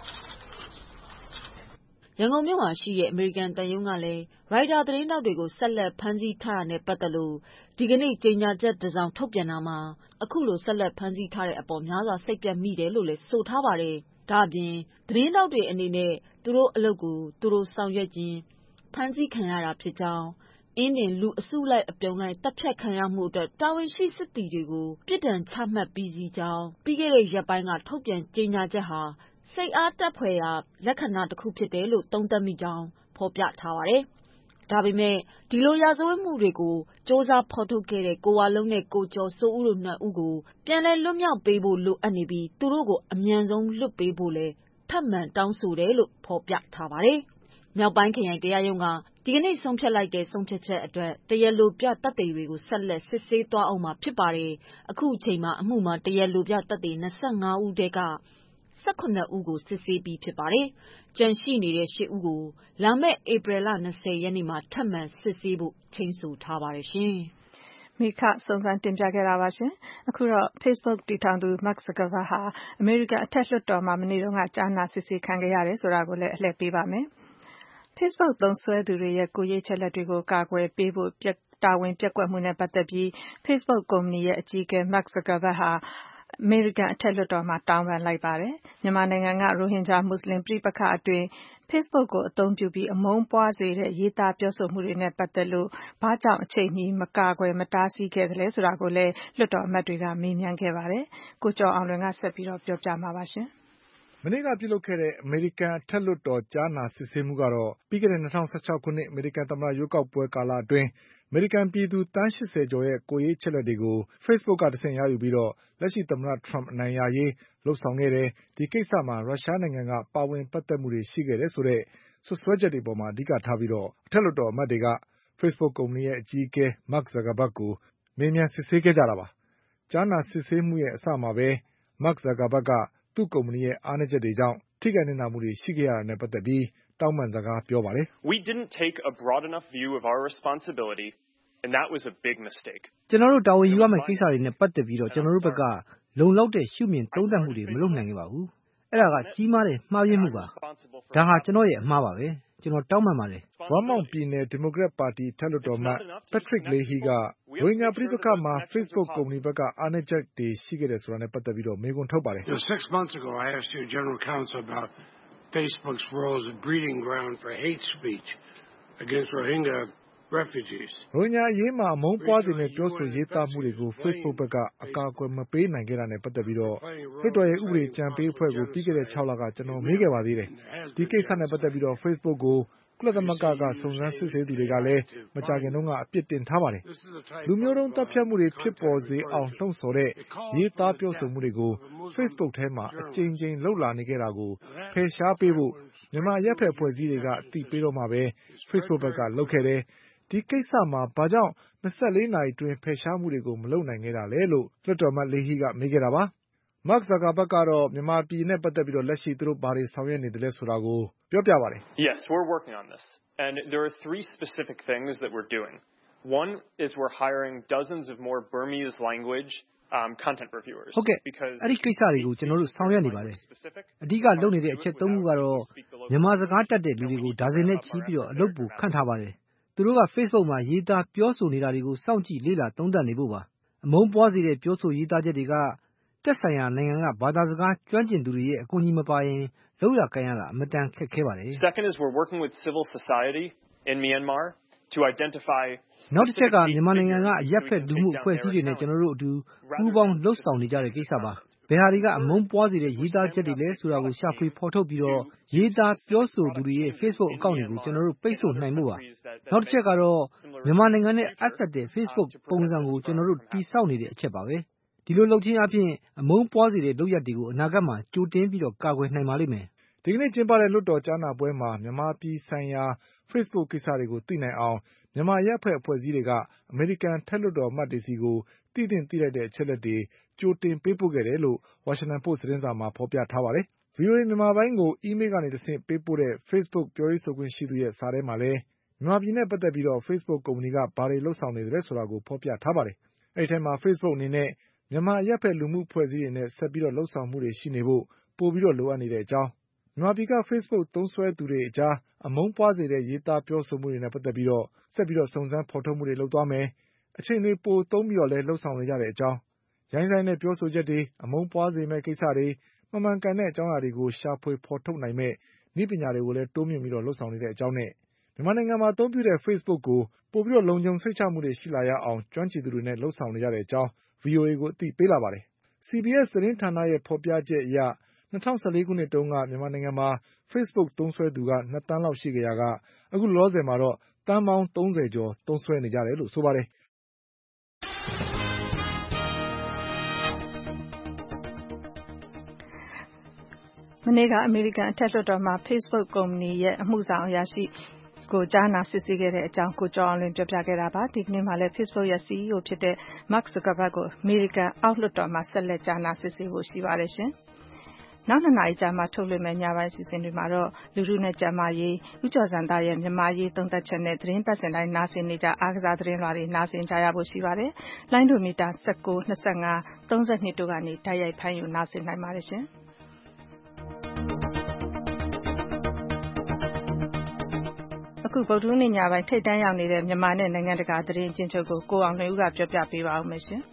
ရန်ကုန်မြို့မှာရှိတဲ့အမေရိကန်တန်ယုံကလည်းရိုက်တာသတင်းတောက်တွေကိုဆက်လက်ဖမ်းဆီးထားတာနဲ့ပတ်သက်လို့ဒီကနေ့ကြေညာချက်တစ်စောင်ထုတ်ပြန်တာမှာအခုလိုဆက်လက်ဖမ်းဆီးထားတဲ့အပေါ်များစွာစိတ်ပြတ်မိတယ်လို့လည်းဆိုထားပါတယ်။ဒါ့အပြင်သတင်းတောက်တွေအနေနဲ့သူတို့အလုပ်ကိုသူတို့ဆောင်ရွက်ခြင်းဖမ်းဆီးခံရတာဖြစ်ကြောင်းအင်းတင်လူအစုလိုက်အပြုံလိုက်တပ်ဖြတ်ခံရမှုအတွက်တာဝန်ရှိစစ်တီတွေကိုပြစ်ဒဏ်ချမှတ်ပြီးစီကြောင်းပြီးခဲ့တဲ့ရက်ပိုင်းကထုတ်ပြန်ကြေညာချက်ဟာစိတ်အားတက်ဖွယ်ရာလက္ခဏာတစ်ခုဖြစ်တယ်လို့သုံးသပ်မိကြောင်းဖော်ပြထားပါတယ်။ဒါပေမဲ့ဒီလိုရာဇဝတ်မှုတွေကိုစ조사ဖော်ထုတ်ခဲ့တဲ့ကိုဝါလုံးနဲ့ကိုကျော်စိုးဦးတို့နှစ်ဦးကိုပြန်လည်လွတ်မြောက်ပေးဖို့လိုအပ်နေပြီးသူတို့ကိုအမြန်ဆုံးလွတ်ပေးဖို့လည်းထပ်မံတောင်းဆိုတယ်လို့ဖော်ပြထားပါတယ်။မြောက်ပိုင်းခရိုင်တရားရုံးကဒီကနေ့ဆုံးဖြတ်လိုက်တဲ့ဆုံးဖြတ်ချက်အတွက်တရားလိုပြတပ်တွေတွေကိုဆက်လက်စစ်ဆေးသွားအောင်မှာဖြစ်ပါတယ်။အခုအချိန်မှာအမှုမှာတရားလိုပြတပ်တွေ၂၅ဦးတည်းက၁၈ဦးကိုစစ်ဆေးပြီးဖြစ်ပါတယ်။ကြန့်ရှိနေတဲ့၈ဦးကိုလာမယ့်ဧပြီလ၂၀ရက်နေ့မှာထပ်မံစစ်ဆေးဖို့ချိန်းဆိုထားပါတယ်ရှင်။မိခစုံစမ်းတင်ပြခဲ့တာပါရှင်။အခုတော့ Facebook တည်ထောင်သူ Mark Zuckerberg ဟာအမေရိကန်အထက်လွှတ်တော်မှာမနေ့တုန်းကကြားနာစစ်ဆေးခံခဲ့ရတယ်ဆိုတာကိုလည်းအလှည့်ပေးပါမယ်။ Facebook သုံးစွဲသူတွေရဲ့ကိုယ်ရေးချက်လက်တွေကိုကာကွယ်ပေးဖို့တာဝန်ပျက်ကွက်မှုနဲ့ပတ်သက်ပြီး Facebook ကုမ္ပဏီရဲ့အကြီးအကဲ Mark Zuckerberg ဟာအမေရိကန်အထက်လွှတ်တော်မှာတောင်းပန်လိုက်ပါတယ်။မြန်မာနိုင်ငံကရိုဟင်ဂျာမွတ်စလင်ပဋိပက္ခအတွင်း Facebook ကိုအသုံးပြုပြီးအမုန်းပွားစေတဲ့ရေးသားပြောဆိုမှုတွေနဲ့ပတ်သက်လို့ဘာကြောင့်အချိန်မီမကာကွယ်မတားဆီးခဲ့သလဲဆိုတာကိုလည်းလွှတ်တော်အမတ်တွေကမေးမြန်းခဲ့ပါတယ်။ကိုကျော်အောင်လွင်ကဆက်ပြီးပြောပြမှာပါရှင်။မနေ့ကပြုလုပ်ခဲ့တဲ့အမေရိကန်အထက်လွှတ်တော်ကြားနာစစ်ဆေးမှုကတော့ပြီးခဲ့တဲ့၂၀၁၆ခုနှစ်အမေရိကန်သမ္မတရွေးကောက်ပွဲကာလအတွင်းအမေရိကန်ပြည်သူသန်း၈၀ကျော်ရဲ့ကိုယ်ရေးချက်လက်တွေကို Facebook ကတဆင့်ရယူပြီးတော့လက်ရှိသမ္မတထရမ့်အနိုင်ရရေးလုပ်ဆောင်ခဲ့တယ်။ဒီကိစ္စမှာရုရှားနိုင်ငံကပါဝင်ပတ်သက်မှုတွေရှိခဲ့တယ်ဆိုတဲ့စွပ်စွဲချက်တွေပေါ်မှာအဓိကထားပြီးတော့အထက်လွှတ်တော်အမတ်တွေက Facebook ကုမ္ပဏီရဲ့အကြီးအကဲ Mark Zuckerberg ကိုမေးမြန်းစစ်ဆေးခဲ့ကြတာပါ။ကြားနာစစ်ဆေးမှုရဲ့အစမှာပဲ Mark Zuckerberg ကသူ့ကုမ္ပဏီရဲ့အားနည်းချက်တွေကြောင့်ထိခိုက်နစ်နာမှုတွေရှိခဲ့ရတာနဲ့ပတ်သက်ပြီးတောင်းပန်စကားပြောပါတယ်။ We didn't take a broad enough view of our responsibility and that was a big mistake. ကျွန်တော်တို့တာဝန်ယူရမယ့်ကိစ္စတွေနဲ့ပတ်သက်ပြီးတော့ကျွန်တော်တို့ဘက်ကလုံလောက်တဲ့ရှုမြင်သုံးသပ်မှုတွေမလုပ်နိုင်ခဲ့ပါဘူး။အဲ့ဒါကကြီးမားတဲ့မှားယွင်းမှုပါ။ဒါဟာကျွန်တော်ရဲ့အမှားပါပဲ။ကျွန်တော်တောင်းပန်ပါတယ်။ Vermont ပြည်နယ်ဒီမိုကရက်ပါတီအထက်လွှတ်တော်အမတ် Patrick Leahy ကရိုဟင်ဂျာပဋိပက္ခမှာ Facebook ကုမ္ပဏီဘက်ကအားနည်းချက်တွေရှိခဲ့တယ်ဆိုတာနဲ့ပတ်သက်ပြီးတော့မေးခွန်းထုတ်ပါတယ်။ Six months ago I asked your general counsel about Facebook's role as a breeding ground for hate speech against Rohingya refugees. ရိုဟင်ဂျာအရေးမှာအမုန်းပွားစေတဲ့ပြောဆိုရေးသားမှုတွေကို Facebook ဘက်ကအကာအကွယ်မပေးနိုင်ခဲ့တာနဲ့ပတ်သက်ပြီးတော့လွှတ်တော်ရဲ့ဥပဒေကြံပေးအဖွဲ့ကိုပြီးခဲ့တဲ့၆လကကျွန်တော်မေးခဲ့ပါသေးတယ်။ဒီကိစ္စနဲ့ပတ်သက်ပြီးတော့ Facebook ကိုကုလသမဂ္ဂကစုံစမ်းစစ်ဆေးသူတွေကလည်းမကြာခင်တုန်းကအပြစ်တင်ထားပါတယ်။လူမျိုးတုံးတပ်ဖြတ်မှုတွေဖြစ်ပေါ်စေအောင်လှုံ့ဆော်တဲ့ရေးသားပြောဆိုမှုတွေကို Facebook ထဲမှာအကြိမ်ကြိမ်လှုပ်လာနေခဲ့တာကိုဖယ်ရှားပေးဖို့မြန်မာရပ်ဖက်အဖွဲ့အစည်းတွေကအသိပေးတော့မှပဲ Facebook ဘက်ကလုပ်ခဲ့တယ်။ဒီကိစ္စမှာဘာကြောင့်၂၄နာရီအတွင်းဖယ်ရှားမှုတွေကိုမလုပ်နိုင်ခဲ့တာလဲလို့လွှတ်တော်အမတ် Leahy ကမေးခဲ့တာပါ။ Mark Zuckerberg ကတော့မြန်မာပြည်နဲ့ပတ်သက်ပြီးတော့လက်ရှိသူတို့ဘာတွေဆောင်ရွက်နေသလဲဆိုတာကိုပြောပြပါတယ်။ Yes, we're working on this. And there are three specific things that we're doing. One is we're hiring dozens of more Burmese language um content reviewers ဟုတ်ကဲ့အဲ့ဒီကိစ္စတွေကိုကျွန်တော်တို့ဆောင်ရွက်နေပါတယ်အဓိကလုပ်နေတဲ့အချက်သုံးခုကတော့မြန်မာစကားတတ်တဲ့လူတွေကိုဒါဇင်နဲ့ချီပြီးတော့အလုပ်ပိုခန့်ထားပါတယ်သူတို့က Facebook မှာရေးသားပြောဆိုနေတာတွေကိုစောင့်ကြည့်လေ့လာသုံးသပ်နေဖို့ပါအမုန်းပွားစေတဲ့ပြောဆိုရေးသားချက်တွေကတက်ဆိုင်ရာနိုင်ငံကဘာသာစကားကျွမ်းကျင်သူတွေရဲ့အကူအညီမပါရင်လောက်ရကိုင်ရတာအမတန်ခက်ခဲပါတယ် Second is we're working with civil society in Myanmar to identify နောက်တစ်ချက်ကမြန်မာနိုင်ငံကအရက်ဖက်လူမှုအဖွဲ့အစည်းတွေနဲ့ကျွန်တော်တို့အတူပူးပေါင်းလှုပ်ဆောင်နေကြတဲ့ကိစ္စပါဘယ်ဟာတွေကအမုန်းပွားစေတဲ့ရေးသားချက်တွေလဲဆိုတာကိုရှာဖွေဖော်ထုတ်ပြီးတော့ရေးသားပြောဆိုသူတွေရဲ့ Facebook အကောင့်တွေကိုကျွန်တော်တို့ပိတ်ဆို့နိုင်ဖို့ပါနောက်တစ်ချက်ကတော့မြန်မာနိုင်ငံနဲ့အဆက်တဲ့ Facebook ပုံစံကိုကျွန်တော်တို့တိစောက်နေတဲ့အချက်ပါပဲဒီလိုလုပ်ခြင်းအပြင်အမုန်းပွားစေတဲ့လုပ်ရက်တွေကိုအနာဂတ်မှာကြိုတင်ပြီးတော့ကာကွယ်နိုင်ပါလိမ့်မယ်ဒီကနေ့ကျင်းပတဲ့လွှတ်တော်ကြားနာပွဲမှာမြန်မာပြည်ဆိုင်ရာ Facebook ကိစ္စတွေကိုသိနိုင်အောင်မြန်မာရပ်ဖက်အဖွဲ့အစည်းတွေကအမေရိကန်ထက်လွှတ်တော်အမတ်တွေစီကိုတည်တင်သိလိုက်တဲ့အချက်လက်တွေကြိုတင်ပေးပို့ခဲ့တယ်လို့ Washington Post သတင်းစာမှာဖော်ပြထားပါတယ်။ V O A မြန်မာပိုင်းကိုအီးမေးလ်ကနေတဆင့်ပေးပို့တဲ့ Facebook ပြောရေးဆိုခွင့်ရှိသူရဲ့စာထဲမှာလည်းမြန်မာပြည်နဲ့ပတ်သက်ပြီး Facebook ကုမ္ပဏီကဘာတွေလုပ်ဆောင်နေသလဲဆိုတာကိုဖော်ပြထားပါတယ်။အဲဒီထဲမှာ Facebook အနေနဲ့မြန်မာအရပ်ဖက်လူမှုအဖွဲ့အစည်းတွေနဲ့ဆက်ပြီးလုပ်ဆောင်မှုတွေရှိနေဖို့ပိုပြီးလိုအပ်နေတဲ့အကြောင်းမြန်မာပြည်က Facebook သုံးစွဲသူတွေအကြားအမုန်းပွားစေတဲ့ရေးသားပြောဆိုမှုတွေနဲ့ပတ်သက်ပြီးဆက်ပြီးစုံစမ်းဖော်ထုတ်မှုတွေလုပ်သွားမယ်။အချိန်တွေပိုသုံးပြီးတော့လည်းလုပ်ဆောင်နေကြတဲ့အကြောင်းရိုင်းစိုင်းတဲ့ပြောဆိုချက်တွေအမုန်းပွားစေမဲ့ကိစ္စတွေမမှန်ကန်တဲ့အကြောင်းအရာတွေကိုရှာဖွေဖော်ထုတ်နိုင်မဲ့နည်းပညာတွေကိုလည်းတိုးမြှင့်ပြီးလုပ်ဆောင်နေတဲ့အကြောင်းနဲ့မြန်မာနိုင်ငံမှာအသုံးပြုတဲ့ Facebook ကိုပိုပြီးလုံခြုံစိတ်ချမှုတွေရှိလာရအောင်ကျွမ်းကျင်သူတွေနဲ့လုပ်ဆောင်နေကြတဲ့အကြောင်း V O A ကိုအသိပေးလာပါတယ်။ C B S သတင်းဌာနရဲ့ဖော်ပြချက်အရ၂၀၁၄ခုနှစ်တုန်းကမြန်မာနိုင်ငံမှာ Facebook သုံးစွဲသူကနှစ်သန်းလောက်ရှိခဲ့ရာကအခုလောလောဆယ်မှာတော့သန်းပေါင်းသုံးဆယ်ကျော်သုံးစွဲနေကြတယ်လို့ဆိုပါတယ်။မနေ့ကအမေရိကန်အထက်လွှတ်တော်မှာ Facebook ကုမ္ပဏီရဲ့အမှုဆောင်အရာရှိကိုကြားနာစစ်ဆေးခဲ့တဲ့အကြောင်းကိုကျော်အောင်လွင်ပြောပြခဲ့တာပါဒီကနေ့မှာလည်း Facebook ရဲ့ C E O ဖြစ်တဲ့ Mark Zuckerberg ကိုအမေရိကန်အောက်လွှတ်တော်မှာဆက်လက်ကြားနာစစ်ဆေးဖို့ရှိပါတယ်ရှင်နောက်နှစ်နာရီကြာမှထုတ်လွှင့်မယ့်ညပိုင်းအစီအစဉ်တွေမှာတော့လူထုနဲ့ကျန်းမာရေးဦးကျော်ဇံသာရဲ့မြန်မာရေးသုံးသပ်ချက်နဲ့သတင်းပတ်စဉ်တိုင်းနားဆင်နေကြအားကစားသတင်းလွှာတွေနားဆင်ကြရဖို့ရှိပါတယ်လိုင်းဒိုမီတာ၁၉ ၂၅ ၃၂တို့ကနေတိုက်ရိုက်ဖမ်းယူနားဆင်နိုင်ပါတယ်ရှင်အခုဗုဒ္ဓဟူးနေ့ညပိုင်းထိပ်တန်းရောက်နေတဲ့မြန်မာနဲ့နိုင်ငံတကာသတင်းအကျဉ်းချုပ်ကိုကိုအောင်လွင်ဦးကပြောပြပေးပါဦးမယ်ရှင်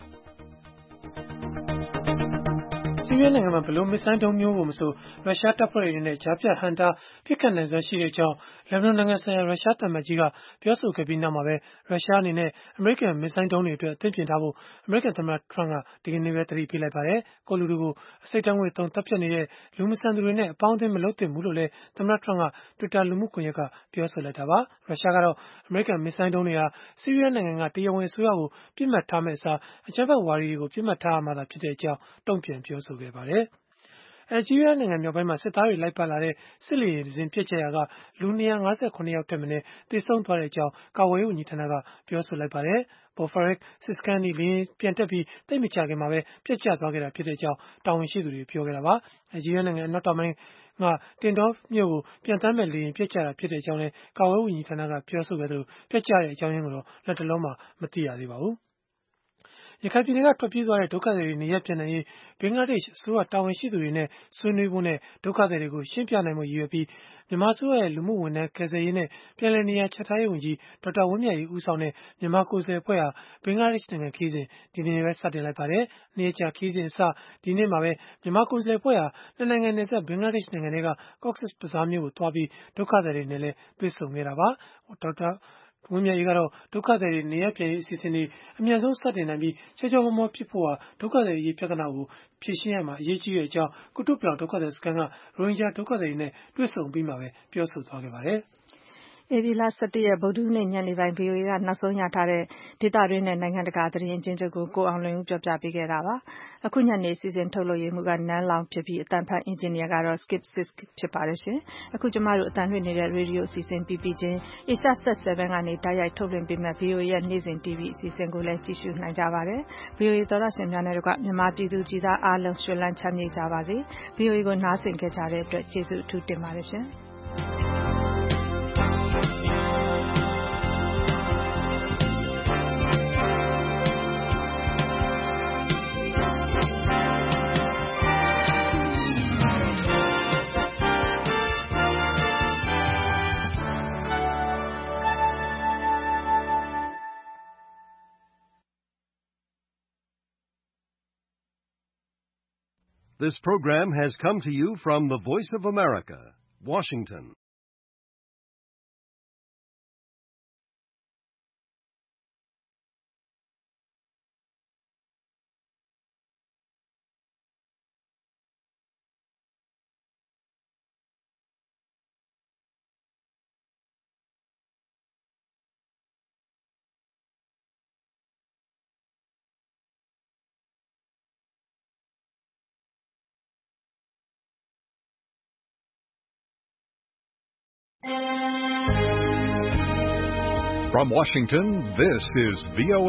ဆီးရီးယားနိုင်ငံမှာဘလို့မစ်ဆိုင်းဒုံးမျိုးကိုမဆိုရုရှားတပ်ဖွဲ့တွေအနေနဲ့ကြားဖြတ်ဟန်တာပစ်ခတ်နိုင်စွမ်းရှိတဲ့အကြောင်းလက်ဘနွန်နိုင်ငံဆိုင်ရာရုရှားသံအမတ်ကြီးကပြောဆိုခဲ့ပြီးနောက်မှာပဲရုရှားအနေနဲ့အမေရိကန်မစ်ဆိုင်းဒုံးတွေအတွက်အသင့်ပြင်ထားဖို့အမေရိကန်သမ္မတထရန့်ကဒီကနေ့ပဲသတိပေးလိုက်ပါတယ်။ကိုလူတို့ကိုအစိတ်တန်းငွေသုံးတပ်ဖြတ်နေတဲ့လူမဆန်သူတွေနဲ့အပေါင်းအသင်းမလုပ်သင့်ဘူးလို့လည်းသမ္မတထရန့်က Twitter လူမှုကွန်ရက်ကပြောဆိုလိုက်တာပါ။ရုရှားကတော့အမေရိကန်မစ်ဆိုင်းဒုံးတွေဟာဆီးရီးယားနိုင်ငံကတရားဝင်အစိုးရကိုပြစ်မှတ်ထားမဲ့အစားအကြမ်းဖက်ဝါဒီတွေကိုပြစ်မှတ်ထားရမှာသာဖြစ်တဲ့အကြောင်းတုံ့ပြန်ပြောဆိုခဲ့ပါတယ်။အယ်လ်ဂျီးရီးယားနိုင်ငံမြောက်ပိုင်းမှာစစ်သားတွေလိုက်ပါလာတဲ့စစ်လေယာဉ်တစ်စင်းပျက်ကျရာကလူ၂၅၇ယောက်ထက်မနည်းသေဆုံးသွားတဲ့အကြောင်းကာကွယ်ရေးဝန်ကြီးဌာနကပြောဆိုလိုက်ပါတယ်။ Bofarac စစ်စခန်းအနီးလေယာဉ်ပျံတက်ပြီးသိပ်မကြာခင်မှာပဲပျက်ကျသွားခဲ့တာဖြစ်တဲ့အကြောင်းတာဝန်ရှိသူတွေပြောခဲ့တာပါ။အယ်လ်ဂျီးရီးယားနိုင်ငံအနောက်တောင်ပိုင်းကတင်တောမြို့ကိုပျံသန်းမဲ့လေယာဉ်ပျက်ကျတာဖြစ်တဲ့အကြောင်းလည်းကာကွယ်ရေးဝန်ကြီးဌာနကပြောဆိုခဲ့သလိုပျက်ကျတဲ့အကြောင်းရင်းကိုတော့လက်တလုံးမှာမသိရသေးပါဘူး။ရခိုင်ပြည်နယ်ကထွက်ပြေးသွားတဲ့ဒုက္ခသည်တွေနေရပ်ပြန်နိုင်ရေးဘင်္ဂလားဒေ့ရှ်အစိုးရတာဝန်ရှိသူတွေနဲ့ဆွေးနွေးဖို့နဲ့ဒုက္ခသည်တွေကိုရှင်းပြနိုင်ဖို့ရည်ရွယ်ပြီးမြန်မာအစိုးရရဲ့လူမှုဝန်ထမ်းကယ်ဆယ်ရေးနဲ့ပြည်လည်နေရာချထားရေးဝန်ကြီးဒေါက်တာဝင်းမြတ်အေးဦးဆောင်တဲ့မြန်မာကိုယ်စားလှယ်အဖွဲ့ဟာဘင်္ဂလားဒေ့ရှ်နိုင်ငံခရီးစဉ်ဒီနေ့ပဲစတင်လိုက်ပါတယ်။နေ့ကြာခရီးစဉ်အစဒီနေ့မှာပဲမြန်မာကိုယ်စားလှယ်အဖွဲ့ဟာနှစ်နိုင်ငံနယ်စပ်ဘင်္ဂလားဒေ့ရှ်နိုင်ငံတွေက Cox's Bazar မြို့ကိုသွားပြီးဒုက္ခသည်တွေနဲ့လည်းတွေ့ဆုံခဲ့တာပါ။ဒေါက်တာဝင်းမြတ်အေးကတော့ဒုက္ခသည်တွေနေရပ်ပြန်ရေးအစီအစဉ်တွေအမြန်ဆုံးစတင်နိုင်ပြီးချောချောမောမောဖြစ်ဖို့ဟာဒုက္ခသည်အရေးပြဿနာကိုဖြေရှင်းရမှာအရေးကြီးတဲ့အကြောင်းကုတုပလောင်ဒုက္ခသည်စခန်းကရိုဟင်ဂျာဒုက္ခသည်တွေနဲ့တွေ့ဆုံပြီးမှပဲပြောဆိုသွားခဲ့ပါတယ်။ဧပြီလ၁၁ရက်ဗုဒ္ဓဟူးနေ့ညနေပိုင်း V O A ကနောက်ဆုံးရထားတဲ့ဒေသတွင်းနဲ့နိုင်ငံတကာသတင်းအကျဉ်းချုပ်ကိုကိုအောင်လွင်ဦးပြောပြပေးခဲ့တာပါ။အခုညနေစီစဉ်ထုတ်လွှင့်ရေးမှူးကနန်းလောင်ဖြစ်ပြီးအတန်ဖတ်အင်ဂျင်နီယာကတော့ Skip Sisk ဖြစ်ပါတယ်ရှင်။အခုကျမတို့အတန်လွှင့်နေတဲ့ရေဒီယိုအစီအစဉ်ပြီးပြီးချင်း Asia Sat 7ကနေတိုက်ရိုက်ထုတ်လွှင့်ပေးမဲ့ V O A ရဲ့နေ့စဉ် T V အစီအစဉ်ကိုလည်းကြည့်ရှုနိုင်ကြပါတယ်။ V O A သောတရှင်များနဲ့တကွမြန်မာပြည်သူပြည်သားအားလုံးရွှင်လန်းချမ်းမြေ့ကြပါစေ။ V O A ကိုနားဆင်ခဲ့ကြတဲ့အတွက်ကျေးဇူးအထူးတင်ပါတယ်ရှင်။ This program has come to you from the Voice of America, Washington. From Washington, this is V O A.